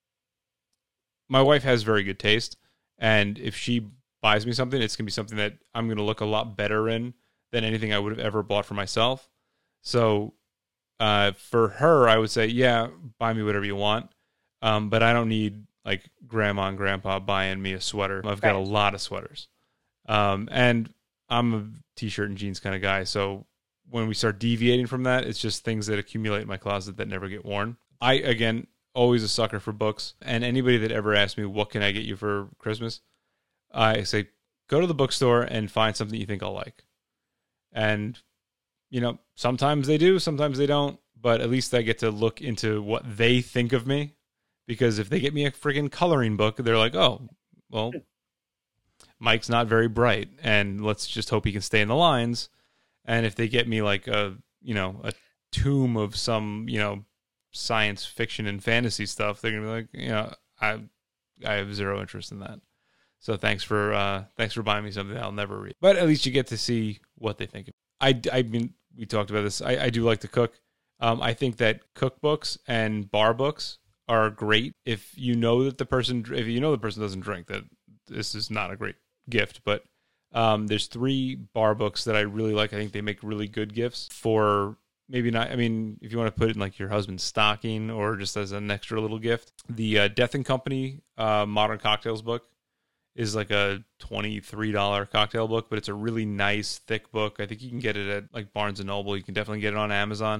my wife has very good taste. And if she buys me something, it's going to be something that I'm going to look a lot better in than anything I would have ever bought for myself. So uh, for her, I would say, yeah, buy me whatever you want. Um, but I don't need like grandma and grandpa buying me a sweater. I've got right. a lot of sweaters. Um, and I'm a t-shirt and jeans kind of guy. So when we start deviating from that, it's just things that accumulate in my closet that never get worn. I, again... always a sucker for books, and anybody that ever asks me, what can I get you for Christmas? I say, go to the bookstore and find something you think I'll like. And, you know, sometimes they do, sometimes they don't, but at least I get to look into what they think of me, because if they get me a freaking coloring book, they're like, oh, well, Mike's not very bright, and let's just hope he can stay in the lines. And if they get me like a, you know, a tome of some, you know, science fiction and fantasy stuff, they're gonna be like, you know, I I have zero interest in that. So thanks for uh, thanks for buying me something I'll never read. But at least you get to see what they think. I I mean, we talked about this. I, I do like to cook. Um, I think that cookbooks and bar books are great if you know that the person if you know the person doesn't drink. That this is not a great gift, but um, there's three bar books that I really like. I think they make really good gifts for. Maybe not. I mean, if you want to put it in like your husband's stocking or just as an extra little gift, the uh, Death and Company uh, Modern Cocktails book is like a twenty-three dollars cocktail book, but it's a really nice, thick book. I think you can get it at like Barnes and Noble. You can definitely get it on Amazon.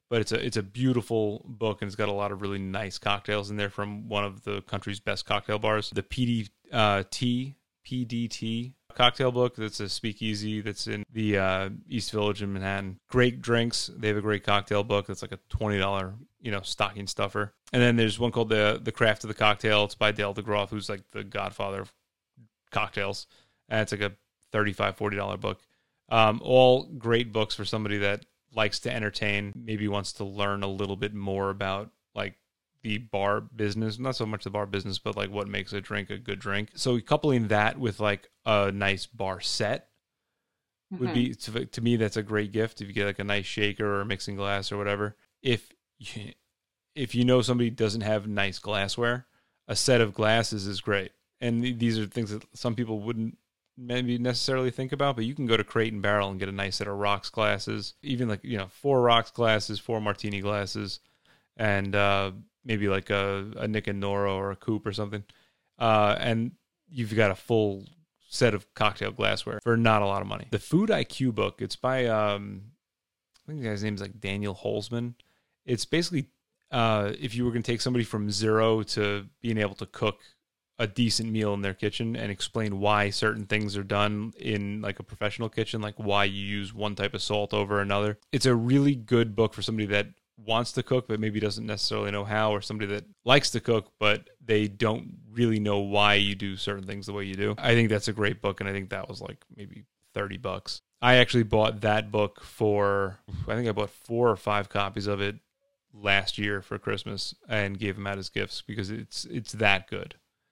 but it's a it's a beautiful book, and it's got a lot of really nice cocktails in there from one of the country's best cocktail bars, the P D T P D T cocktail book. That's a speakeasy that's in the uh, East Village in Manhattan. Great drinks. They have a great cocktail book that's like a twenty dollars, you know, stocking stuffer. And then there's one called the the Craft of the Cocktail. It's by Dale DeGroff, who's like the godfather of cocktails. And it's like a thirty-five dollars, forty dollars book. Um, all great books for somebody that likes to entertain, maybe wants to learn a little bit more about like the bar business, not so much the bar business, but like what makes a drink a good drink. So coupling that with like a nice bar set mm-hmm. would be, to, to me, that's a great gift. If you get like a nice shaker or a mixing glass or whatever. If you, if you know somebody doesn't have nice glassware, a set of glasses is great. And these are things that some people wouldn't maybe necessarily think about, but you can go to Crate and Barrel and get a nice set of rocks glasses, even like, you know, four rocks glasses, four martini glasses, and uh, maybe like a, a Nick and Nora or a Coupe or something. Uh, and you've got a full set of cocktail glassware for not a lot of money. The Food I Q book, it's by, um, I think the guy's name is like Daniel Holzman. It's basically uh, if you were going to take somebody from zero to being able to cook a decent meal in their kitchen and explain why certain things are done in like a professional kitchen, like why you use one type of salt over another. It's a really good book for somebody that wants to cook but maybe doesn't necessarily know how, or somebody that likes to cook but they don't really know why you do certain things the way you do. I think that's a great book, and I think that was like maybe thirty bucks. I actually bought that book for, I think I bought four or five copies of it last year for Christmas and gave them out as gifts because it's it's that good.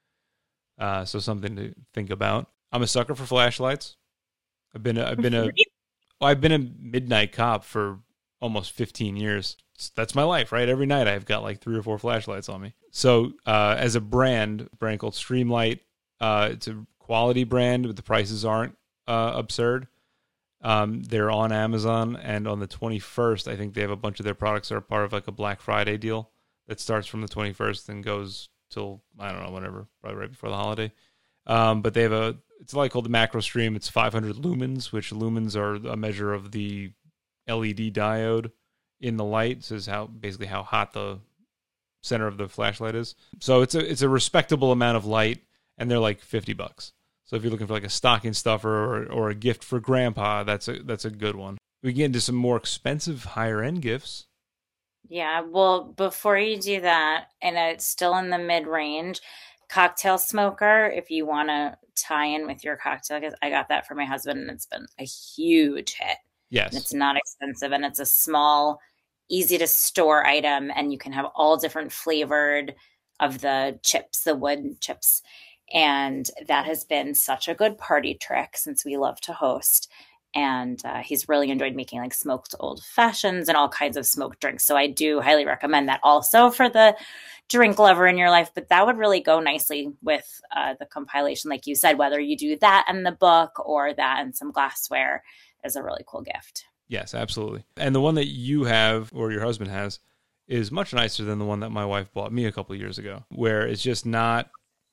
Uh, so something to think about. I'm a sucker for flashlights. I've been a, I've been a well, I've been a midnight cop for almost fifteen years. That's my life, right? Every night I've got like three or four flashlights on me. So uh, as a brand, a brand called Streamlight, uh, it's a quality brand, but the prices aren't uh, absurd. Um, they're on Amazon, and on the twenty-first, I think they have a bunch of their products that are part of like a Black Friday deal that starts from the twenty-first and goes till, I don't know, whenever, probably right before the holiday. Um, but they have a, it's a light called the Macro Stream. It's five hundred lumens, which lumens are a measure of the L E D diode in the light. So it's how, basically how hot the center of the flashlight is. So it's a, it's a respectable amount of light, and they're like fifty bucks. So if you're looking for like a stocking stuffer or, or a gift for grandpa, that's a, that's a good one. We get into some more expensive, higher end gifts. Yeah, well, before you do that, and it's still in the mid-range, cocktail smoker, if you want to tie in with your cocktail, because I got that for my husband, and it's been a huge hit. Yes. And it's not expensive, and it's a small, easy-to-store item, and you can have all different flavored of the chips, the wood chips, and that has been such a good party trick since we love to host. And uh, he's really enjoyed making like smoked old fashions and all kinds of smoked drinks. So I do highly recommend that also for the drink lover in your life. But that would really go nicely with uh, the compilation. Like you said, whether you do that and the book or that and some glassware is a really cool gift. Yes, absolutely. And the one that you have or your husband has is much nicer than the one that my wife bought me a couple of years ago, where it's just not,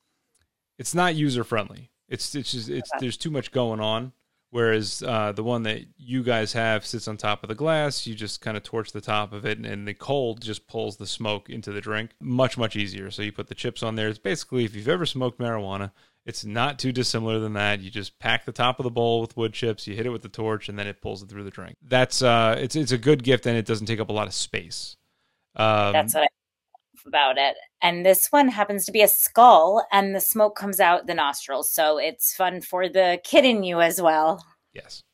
it's not user friendly. It's, it's just, it's, there's too much going on. Whereas uh, the one that you guys have sits on top of the glass, you just kind of torch the top of it, and, and the cold just pulls the smoke into the drink. Much, much easier. So you put the chips on there. It's basically, if you've ever smoked marijuana, it's not too dissimilar than that. You just pack the top of the bowl with wood chips, you hit it with the torch, and then it pulls it through the drink. That's uh, it's it's a good gift, and it doesn't take up a lot of space. Um, That's what I love about it. And this one happens to be a skull, and the smoke comes out the nostrils. So it's fun for the kid in you as well. Yes.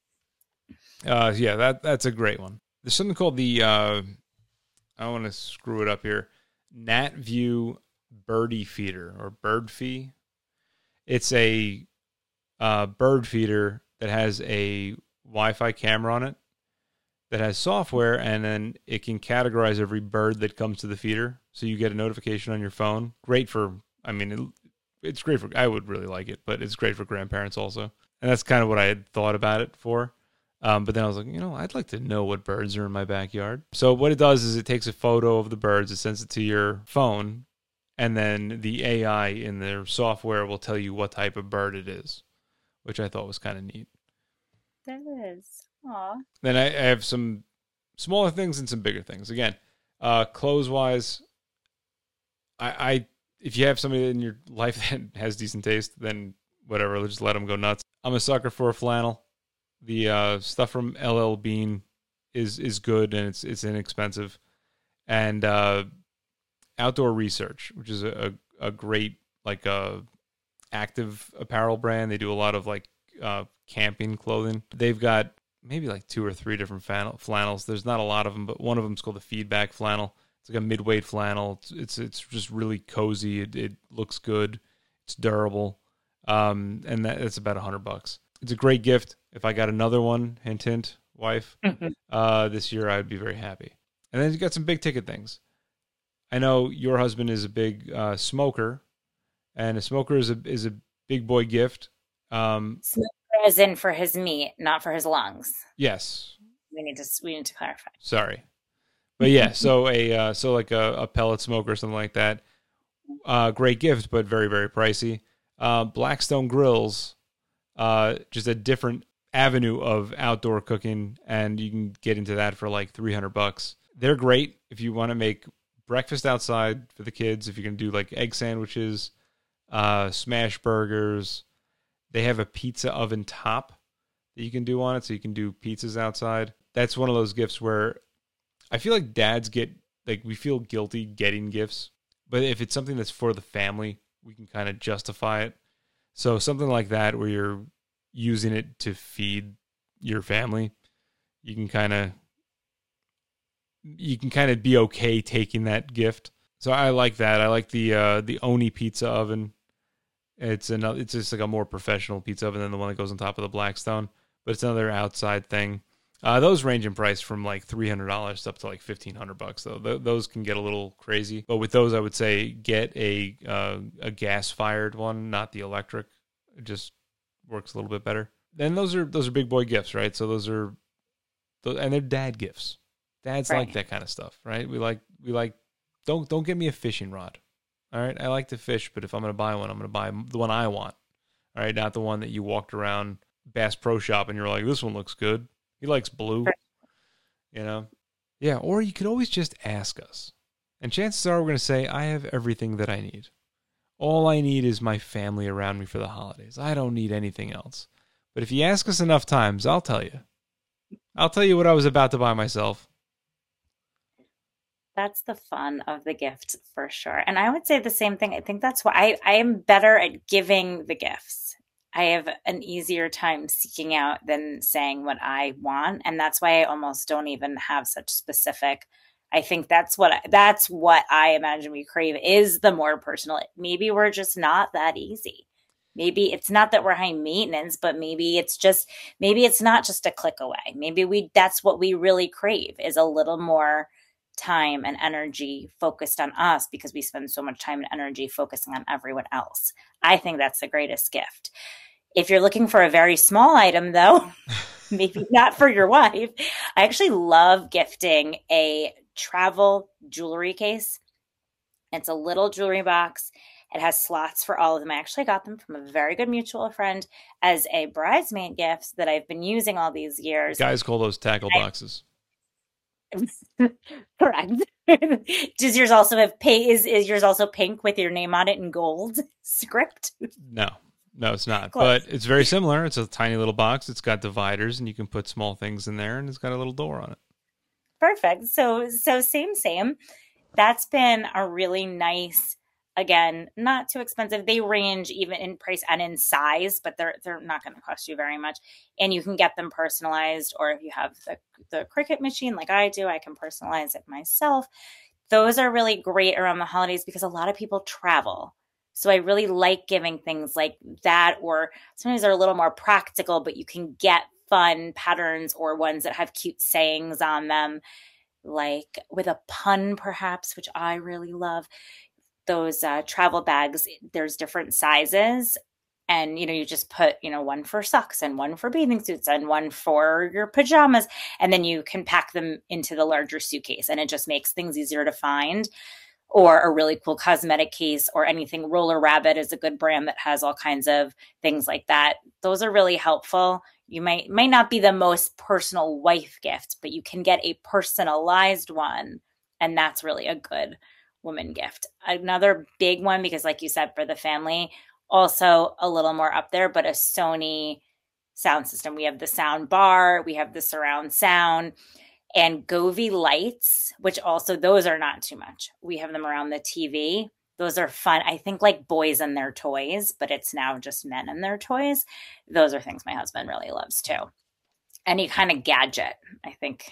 Uh, yeah, that that's a great one. There's something called the, uh, I want to screw it up here, NatView Birdie Feeder, or Bird Fee. It's a uh, bird feeder that has a Wi-Fi camera on it that has software, and then it can categorize every bird that comes to the feeder. So you get a notification on your phone. Great for, I mean, it, it's great for, I would really like it, but it's great for grandparents also. And that's kind of what I had thought about it for. Um, but then I was like, you know, I'd like to know what birds are in my backyard. So what it does is it takes a photo of the birds, it sends it to your phone, and then the A I in their software will tell you what type of bird it is, which I thought was kind of neat. That is. Aw. Then I, I have some smaller things and some bigger things. Again, uh, clothes wise, I, I if you have somebody in your life that has decent taste, then whatever, let's just let them go nuts. I'm a sucker for a flannel. The uh, stuff from L L Bean is is good and it's it's inexpensive. And uh, Outdoor Research, which is a a, a great like uh, active apparel brand. They do a lot of like uh, camping clothing. They've got maybe like two or three different flannels. There's not a lot of them, but one of them is called the Feedback flannel. It's like a mid-weight flannel. It's it's, it's just really cozy. It, it looks good. It's durable, um, and that, it's about a hundred bucks. It's a great gift. If I got another one, hint hint, wife, mm-hmm. uh, this year I'd be very happy. And then you got some big ticket things. I know your husband is a big uh, smoker, and a smoker is a is a big boy gift. Um, smoker as in for his meat, not for his lungs. Yes. We need to we need to clarify. Sorry. But yeah, so a uh, so like a, a pellet smoker or something like that. Uh, great gift, but very, very pricey. Uh, Blackstone Grills, uh, just a different avenue of outdoor cooking, and you can get into that for like three hundred bucks. They're great if you want to make breakfast outside for the kids, if you're going to do like egg sandwiches, uh, smash burgers. They have a pizza oven top that you can do on it, so you can do pizzas outside. That's one of those gifts where I feel like dads get, like, we feel guilty getting gifts, but if it's something that's for the family, we can kind of justify it. So something like that where you're using it to feed your family, you can kind of, you can kind of be okay taking that gift. So I like that. I like the uh, the Oni pizza oven. It's another, it's just like a more professional pizza oven than the one that goes on top of the Blackstone, but it's another outside thing. Uh, those range in price from like three hundred dollars up to like fifteen hundred bucks though. Th- those can get a little crazy. But with those, I would say get a uh, a gas-fired one, not the electric. It just works a little bit better. Then those are those are big boy gifts, right? So those are, and they're dad gifts. Dads right. like that kind of stuff, right? We like we like don't don't get me a fishing rod. All right, I like to fish, but if I'm going to buy one, I'm going to buy the one I want. All right, not the one that you walked around Bass Pro Shop and you're like, this one looks good. He likes blue, you know? Yeah, or you could always just ask us. And chances are we're going to say, I have everything that I need. All I need is my family around me for the holidays. I don't need anything else. But if you ask us enough times, I'll tell you. I'll tell you what I was about to buy myself. That's the fun of the gift for sure. And I would say the same thing. I think that's why I, I am better at giving the gifts. I have an easier time seeking out than saying what I want. And that's why I almost don't even have such specific. I think that's what, that's what I imagine we crave is the more personal. Maybe we're just not that easy. Maybe it's not that we're high maintenance, but maybe it's just, maybe it's not just a click away. Maybe we, that's what we really crave is a little more time and energy focused on us because we spend so much time and energy focusing on everyone else. I think that's the greatest gift. If you're looking for a very small item, though, maybe not for your wife, I actually love gifting a travel jewelry case. It's a little jewelry box. It has slots for all of them. I actually got them from a very good mutual friend as a bridesmaid gift that I've been using all these years. Guys call those tackle I, boxes. Correct. Does yours also have pay? Is, is yours also pink with your name on it in gold script? No. No, it's not. Close. But it's very similar. It's a tiny little box. It's got dividers, and you can put small things in there, and it's got a little door on it. Perfect. So, so same, same. That's been a really nice, again, not too expensive. They range even in price and in size, but they're they're not going to cost you very much. And you can get them personalized, or if you have the, the Cricut machine like I do, I can personalize it myself. Those are really great around the holidays because a lot of people travel. So I really like giving things like that, or sometimes they're a little more practical, but you can get fun patterns or ones that have cute sayings on them, like with a pun perhaps, which I really love. Those uh, travel bags, there's different sizes. And, you know, you just put, you know, one for socks and one for bathing suits and one for your pajamas. And then you can pack them into the larger suitcase. And it just makes things easier to find. Or a really cool cosmetic case or anything. Roller Rabbit is a good brand that has all kinds of things like that. Those are really helpful. You might might not be the most personal wife gift, but you can get a personalized one, and that's really a good woman gift. Another big one, because like you said, for the family, also a little more up there, but a Sony sound system. We have the sound bar, we have the surround sound, and Govee lights, which also, those are not too much. We have them around the T V. Those are fun. I think like boys and their toys, but it's now just men and their toys. Those are things my husband really loves too. Any kind of gadget, I think,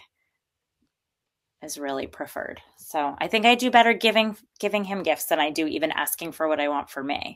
is really preferred. So I think I do better giving giving him gifts than I do even asking for what I want for me.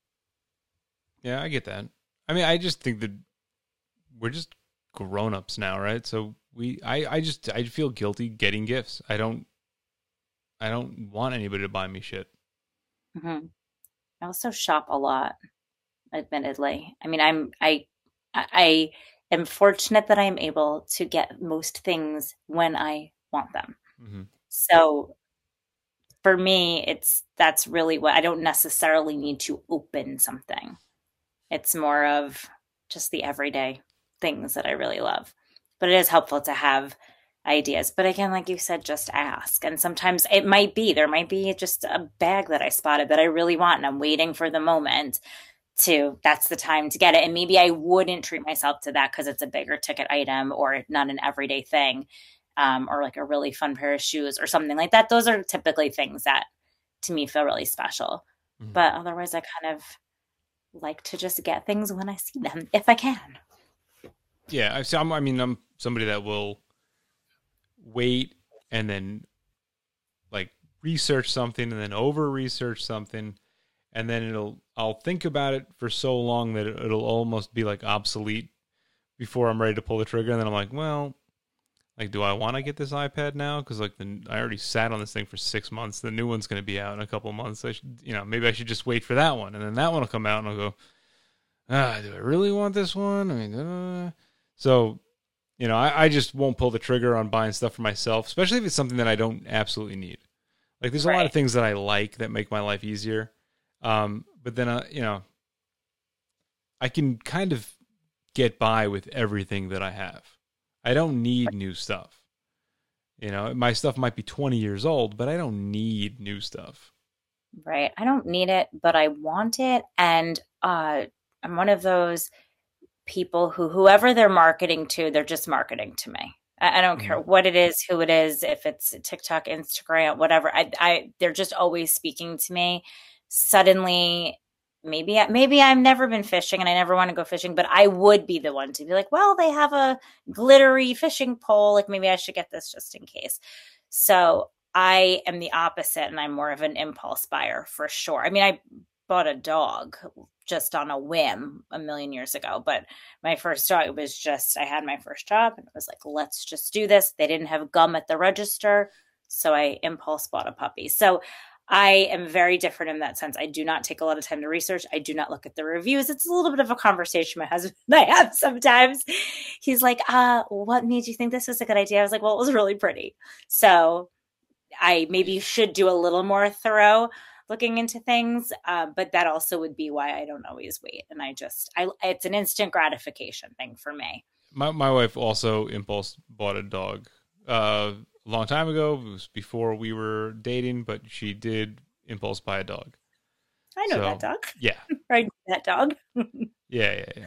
Yeah, I get that. I mean, I just think that we're just grown-ups now, right? So we, I, I just, I feel guilty getting gifts. I don't, I don't want anybody to buy me shit. Mm-hmm. I also shop a lot, admittedly. I mean, I'm, I, I am fortunate that I am able to get most things when I want them. Mm-hmm. So for me, it's, that's really what, I don't necessarily need to open something. It's more of just the everyday things that I really love. But it is helpful to have ideas. But again, like you said, just ask. And sometimes it might be, there might be just a bag that I spotted that I really want, and I'm waiting for the moment to, that's the time to get it. And maybe I wouldn't treat myself to that because it's a bigger ticket item or not an everyday thing, um, or like a really fun pair of shoes or something like that. Those are typically things that to me feel really special. Mm-hmm. But otherwise, I kind of like to just get things when I see them, if I can. Yeah, I, so I'm, I mean, I'm somebody that will wait and then like research something and then over research something, and then it'll, I'll think about it for so long that it, it'll almost be like obsolete before I'm ready to pull the trigger. And then I'm like, well, like, do I want to get this iPad now? Because like the, I already sat on this thing for six months. The new one's going to be out in a couple months. I should, you know, maybe I should just wait for that one, and then that one will come out, and I'll go, ah, do I really want this one? I mean, uh... so, you know, I, I just won't pull the trigger on buying stuff for myself, especially if it's something that I don't absolutely need. Like, there's a right. lot of things that I like that make my life easier. Um, but then, uh, you know, I can kind of get by with everything that I have. I don't need new stuff. You know, my stuff might be twenty years old, but I don't need new stuff. Right. I don't need it, but I want it. And uh, I'm one of those people who, whoever they're marketing to, they're just marketing to me. I, I don't mm-hmm. care what it is, who it is, if it's TikTok, Instagram, whatever. I, I, they're just always speaking to me. Suddenly, maybe, maybe I've never been fishing and I never want to go fishing, but I would be the one to be like, well, they have a glittery fishing pole. Like, maybe I should get this just in case. So I am the opposite, and I'm more of an impulse buyer for sure. I mean, I bought a dog just on a whim a million years ago, but my first dog was just, I had my first job and it was like, let's just do this. They didn't have gum at the register, so I impulse bought a puppy. So I am very different in that sense. I do not take a lot of time to research. I do not look at the reviews. It's a little bit of a conversation my husband and I have sometimes. He's like, uh, what made you think this was a good idea? I was like, well, it was really pretty. So I maybe should do a little more thorough looking into things, uh, but that also would be why I don't always wait. And I just, I it's an instant gratification thing for me. My my wife also impulse bought a dog uh, a long time ago. It was before we were dating, but she did impulse buy a dog. I know so, that dog. Yeah. I know that dog. yeah, yeah, yeah.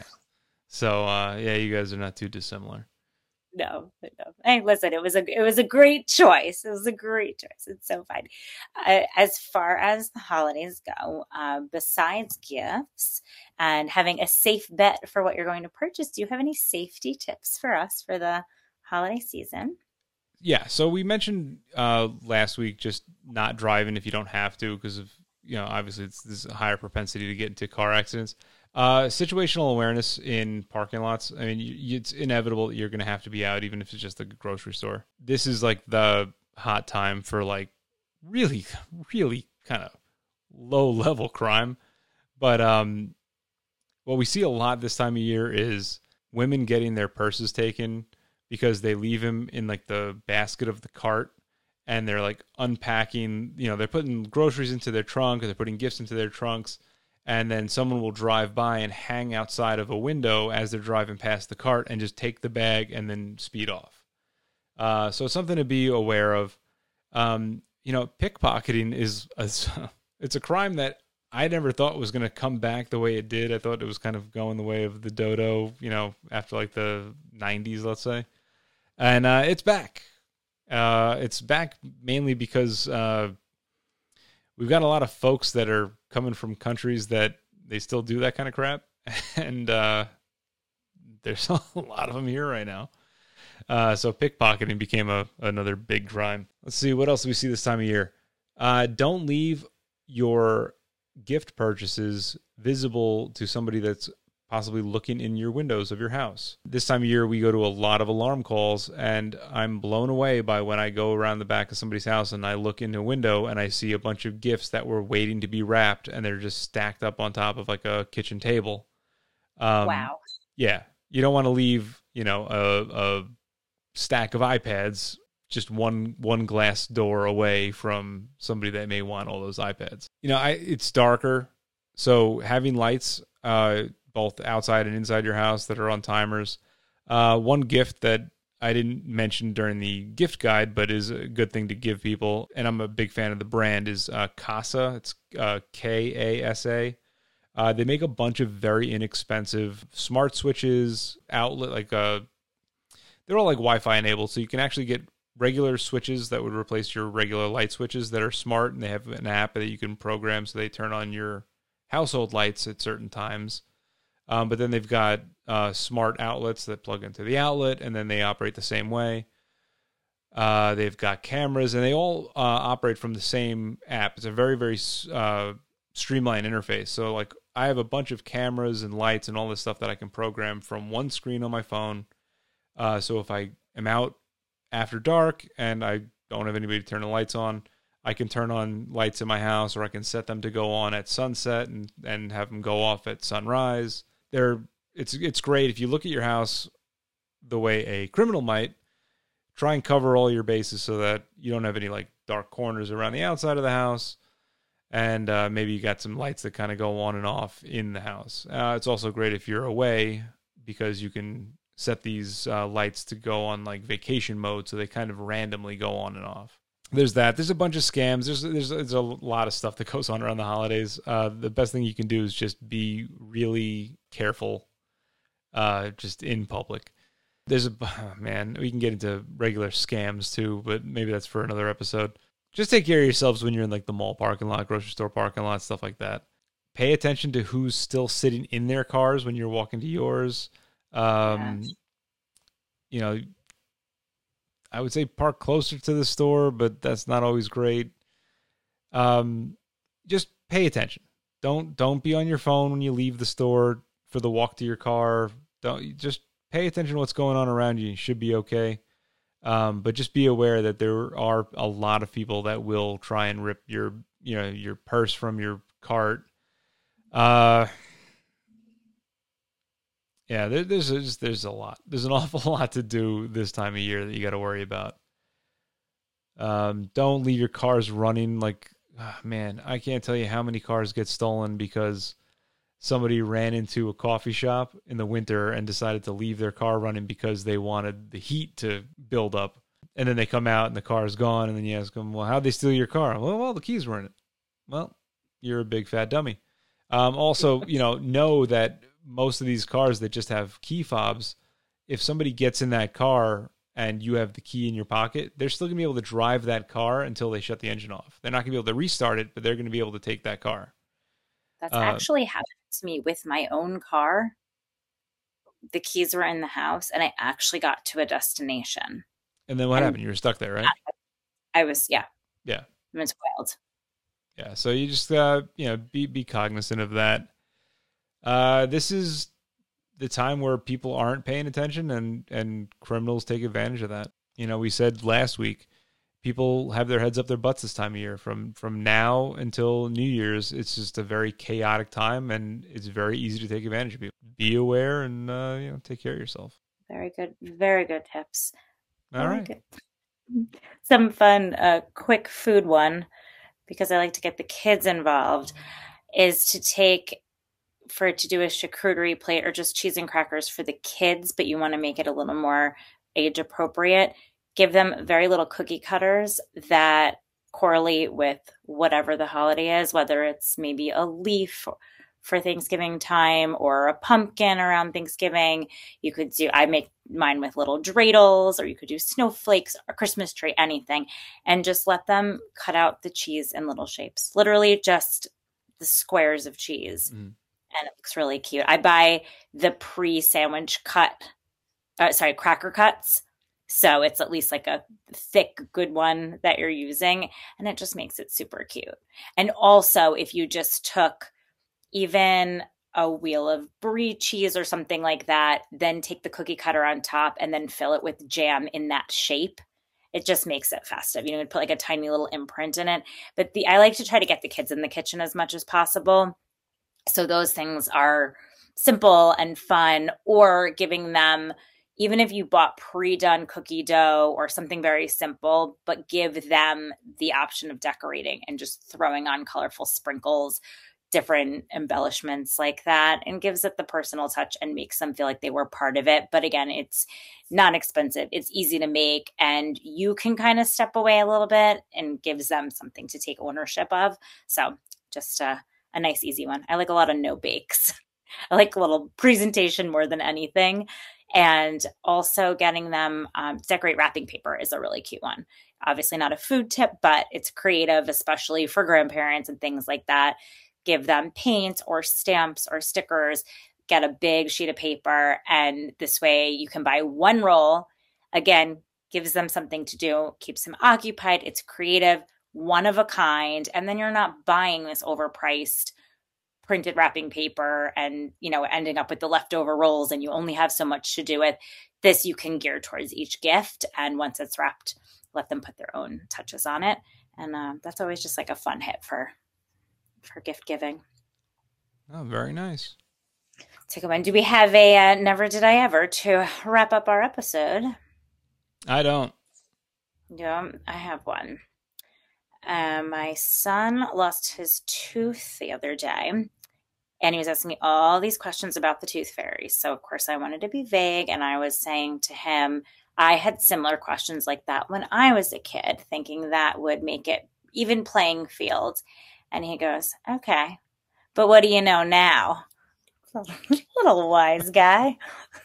So, uh, yeah, you guys are not too dissimilar. No, no. Hey, listen, it was a it was a great choice. It was a great choice. It's so fun. Uh, as far as the holidays go, uh, besides gifts and having a safe bet for what you're going to purchase, do you have any safety tips for us for the holiday season? Yeah. So we mentioned uh, last week just not driving if you don't have to, because of, you know, obviously it's there's a higher propensity to get into car accidents. Uh, situational awareness in parking lots. I mean, you, it's inevitable that you're going to have to be out, even if it's just the grocery store. This is like the hot time for like really, really kind of low level crime. But um, what we see a lot this time of year is women getting their purses taken because they leave them in like the basket of the cart, and they're like unpacking, you know, they're putting groceries into their trunk, or they're putting gifts into their trunks. and then someone will drive by and hang outside of a window as they're driving past the cart and just take the bag and then speed off. Uh, so something to be aware of. Um, you know, pickpocketing is a, it's a crime that I never thought was going to come back the way it did. I thought it was kind of going the way of the dodo, you know, after like the nineties, let's say. And uh, it's back. Uh, it's back mainly because uh, we've got a lot of folks that are coming from countries that they still do that kind of crap. And uh, there's a lot of them here right now. Uh, so pickpocketing became a another big crime. Let's see, what else do we see this time of year? Uh, don't leave your gift purchases visible to somebody that's possibly looking in your windows of your house. This time of year, we go to a lot of alarm calls, and I'm blown away by when I go around the back of somebody's house and I look in a window and I see a bunch of gifts that were waiting to be wrapped, and they're just stacked up on top of like a kitchen table. Um, Wow. Yeah. You don't want to leave, you know, a, a stack of iPads just one one glass door away from somebody that may want all those iPads. You know, I it's darker, so having lights uh, both outside and inside your house that are on timers. Uh, one gift that I didn't mention during the gift guide, but is a good thing to give people, and I'm a big fan of the brand, is uh, Kasa. It's uh, K A S A. Uh, they make a bunch of very inexpensive smart switches, outlet, like uh, they're all like Wi-Fi enabled, so you can actually get regular switches that would replace your regular light switches that are smart, and they have an app that you can program so they turn on your household lights at certain times. Um, but then they've got uh, smart outlets that plug into the outlet, and then they operate the same way. Uh, they've got cameras, and they all uh, operate from the same app. It's a very, very uh, streamlined interface. So, like, I have a bunch of cameras and lights and all this stuff that I can program from one screen on my phone. Uh, so if I am out after dark and I don't have anybody to turn the lights on, I can turn on lights in my house, or I can set them to go on at sunset and, and have them go off at sunrise. They're, it's it's great. If you look at your house the way a criminal might, try and cover all your bases so that you don't have any like dark corners around the outside of the house. And uh, maybe you got some lights that kind of go on and off in the house. Uh, it's also great if you're away, because you can set these uh, lights to go on like vacation mode, so they kind of randomly go on and off. There's that. There's a bunch of scams. There's there's, there's a lot of stuff that goes on around the holidays. Uh, the best thing you can do is just be really careful, uh, just in public. There's a oh, man. We can get into regular scams too, but maybe that's for another episode. Just take care of yourselves when you're in like the mall parking lot, grocery store parking lot, stuff like that. Pay attention to who's still sitting in their cars when you're walking to yours. Um, Yes. You know, I would say park closer to the store, but that's not always great. Um, just pay attention. Don't don't be on your phone when you leave the store for the walk to your car. Don't just pay attention to what's going on around you. You should be okay. Um, but just be aware that there are a lot of people that will try and rip your, you know, your purse from your cart. Uh, yeah, there, there's just, there's a lot. There's an awful lot to do this time of year that you got to worry about. Um, don't leave your cars running. Like, oh, man, I can't tell you how many cars get stolen because somebody ran into a coffee shop in the winter and decided to leave their car running because they wanted the heat to build up. And then they come out and the car is gone. And then you ask them, well, how'd they steal your car? Well, well, the keys were in it. Well, you're a big fat dummy. Um, also, you know, know that most of these cars that just have key fobs, if somebody gets in that car and you have the key in your pocket, they're still going to be able to drive that car until they shut the engine off. They're not going to be able to restart it, but they're going to be able to take that car. That's Uh, actually happened to me with my own car. The keys were in the house and I actually got to a destination. And then what And- happened? You were stuck there, right? I was, yeah, Yeah. it was wild. Yeah. So you just, uh, you know, be, be cognizant of that. Uh, this is the time where people aren't paying attention and, and criminals take advantage of that. You know, we said last week, people have their heads up their butts this time of year. From from now until New Year's, it's just a very chaotic time, and it's very easy to take advantage of people. Be aware and uh, you know, take care of yourself. Very good, very good tips. All I right. like it. Some fun, uh, quick food one, because I like to get the kids involved. is to take, for it to do a charcuterie plate or just cheese and crackers for the kids, but you want to make it a little more age appropriate. Give them very little cookie cutters that correlate with whatever the holiday is, whether it's maybe a leaf for Thanksgiving time or a pumpkin around Thanksgiving. You could do, I make mine with little dreidels, or you could do snowflakes, a Christmas tree, anything, and just let them cut out the cheese in little shapes, literally just the squares of cheese. Mm. And it looks really cute. I buy the pre-sandwich cut, uh, sorry, cracker cuts. So it's at least like a thick, good one that you're using. And it just makes it super cute. And also, if you just took even a wheel of brie cheese or something like that, then take the cookie cutter on top and then fill it with jam in that shape, it just makes it festive. You know, put like a tiny little imprint in it. But the I like to try to get the kids in the kitchen as much as possible. So those things are simple and fun, or giving them, even if you bought pre-done cookie dough or something very simple, but give them the option of decorating and just throwing on colorful sprinkles, different embellishments like that, and gives it the personal touch and makes them feel like they were part of it. But again, it's not expensive. It's easy to make, and you can kind of step away a little bit, and gives them something to take ownership of. So just a, a nice, easy one. I like a lot of no bakes. I like a little presentation more than anything. And also getting them um, decorate wrapping paper is a really cute one. Obviously not a food tip, but it's creative, especially for grandparents and things like that. Give them paint or stamps or stickers, get a big sheet of paper, and this way you can buy one roll. Again, gives them something to do, keeps them occupied. It's creative, one of a kind, and then you're not buying this overpriced printed wrapping paper and, you know, ending up with the leftover rolls and you only have so much to do with. This you can gear towards each gift, and once it's wrapped, let them put their own touches on it. And uh, that's always just like a fun hit for for gift giving. Oh, very nice. Take a one. Do we have a uh, never did I ever to wrap up our episode? I don't. Yeah, I have one. Uh, my son lost his tooth the other day, and he was asking me all these questions about the tooth fairy. So, of course, I wanted to be vague, and I was saying to him, I had similar questions like that when I was a kid, thinking that would make it even playing field. And he goes, okay, but what do you know now? Little wise guy.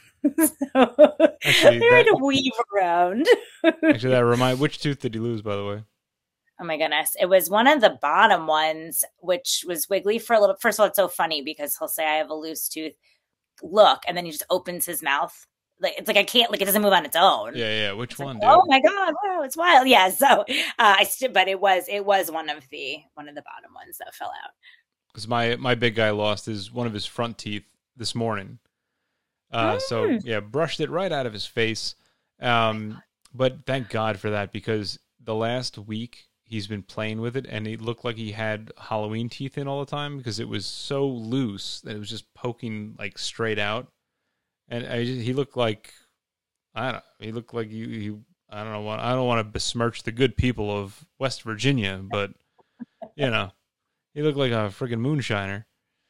So, actually, trying that, to weave around. Actually, that remind. Which tooth did he lose, by the way? Oh my goodness. It was one of the bottom ones, which was wiggly for a little. First of all, it's so funny because he'll say, I have a loose tooth. Look. And then he just opens his mouth. Like, it's like, I can't, like, it doesn't move on its own. Yeah, yeah. Which it's one, like, dude? Oh my God. Wow. It's wild. Yeah. So, uh, I still, but it was, it was one of the, one of the bottom ones that fell out. Because my, my big guy lost his, one of his front teeth this morning. Uh, mm. So, yeah, brushed it right out of his face. Um, oh but thank God for that, because the last week, he's been playing with it, and it looked like he had Halloween teeth in all the time because it was so loose that it was just poking like straight out. And I just, he looked like, I don't know, he looked like you, he, I don't know, I don't want to besmirch the good people of West Virginia, but, you know, he looked like a friggin' moonshiner.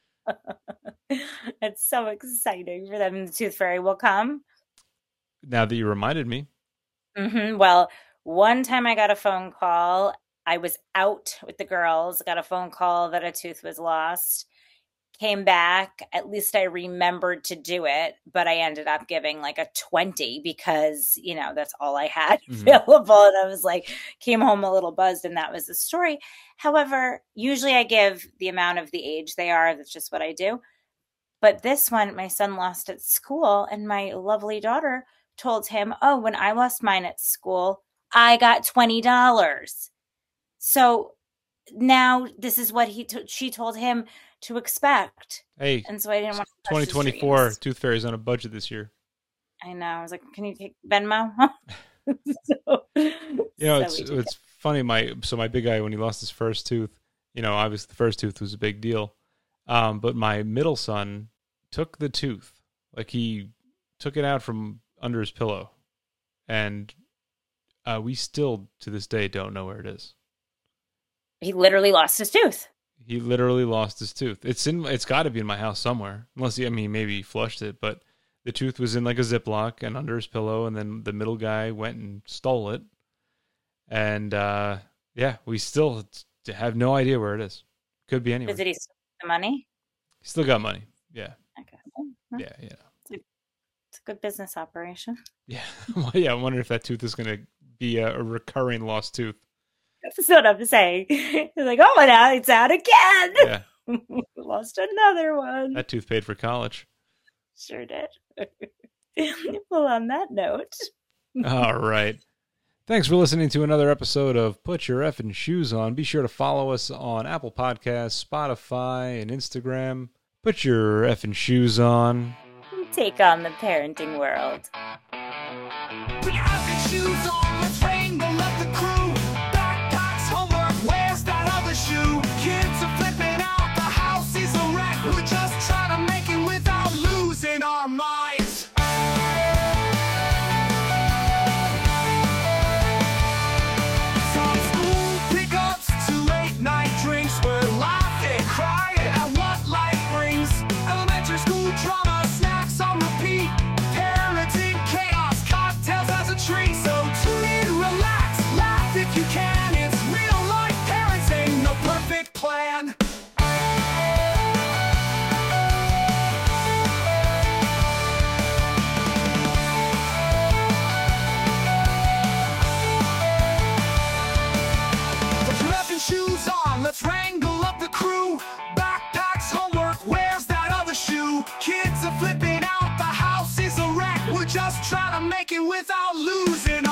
It's so exciting for them. The tooth fairy will come. Now that you reminded me. Mm-hmm. Well, one time I got a phone call. I was out with the girls, got a phone call that a tooth was lost, came back. At least I remembered to do it, but I ended up giving like a twenty because, you know, that's all I had mm-hmm. available. And I was like, came home a little buzzed, and that was the story. However, usually I give the amount of the age they are. That's just what I do. But this one, my son lost at school, and my lovely daughter told him, oh, when I lost mine at school, I got twenty dollars. So now this is what he t- she told him to expect. Hey, and so I didn't want to twenty twenty-four Tooth Fairy's on a budget this year. I know. I was like, can you take Venmo? so, you know, so it's it's funny. My so my big guy, when he lost his first tooth, you know, obviously the first tooth was a big deal. Um, but my middle son took the tooth, like he took it out from under his pillow, and uh, we still to this day don't know where it is. He literally lost his tooth. He literally lost his tooth. It's in. It's got to be in my house somewhere. Unless he, I mean, maybe he flushed it, but the tooth was in like a Ziploc and under his pillow, and then the middle guy went and stole it. And uh, yeah, we still have no idea where it is. Could be anywhere. Did he steal the money? He still got money. Yeah. Okay. Well, Yeah. Yeah. It's a, it's a good business operation. Yeah. Well, yeah. I wonder if that tooth is going to be a, a recurring lost tooth. That's what I'm saying. It's like, oh, now it's out again. Yeah. Lost another one. That tooth paid for college. Sure did. Well, on that note. All right. Thanks for listening to another episode of Put Your Effing Shoes On. Be sure to follow us on Apple Podcasts, Spotify, and Instagram. Put your effing shoes on. Take on the parenting world. Put your effing shoes on, let's wrangle up the crew. Backpacks, homework, where's that other shoe? Kids are flipping out, the house is a wreck. We're just trying to make it without losing our minds. From school pickups to late night drinks, we're laughing, crying at what life brings. Elementary school drama, snacks on repeat. Parenting chaos, cocktails as a treat. So tune in, relax, laugh if you can. It's real life parenting, no perfect plan. Put your effing shoes on, let's wrangle up the crew. Backpacks, homework, where's that other shoe? Kids are flipping out, the house is a wreck. We're just trying to make it without losing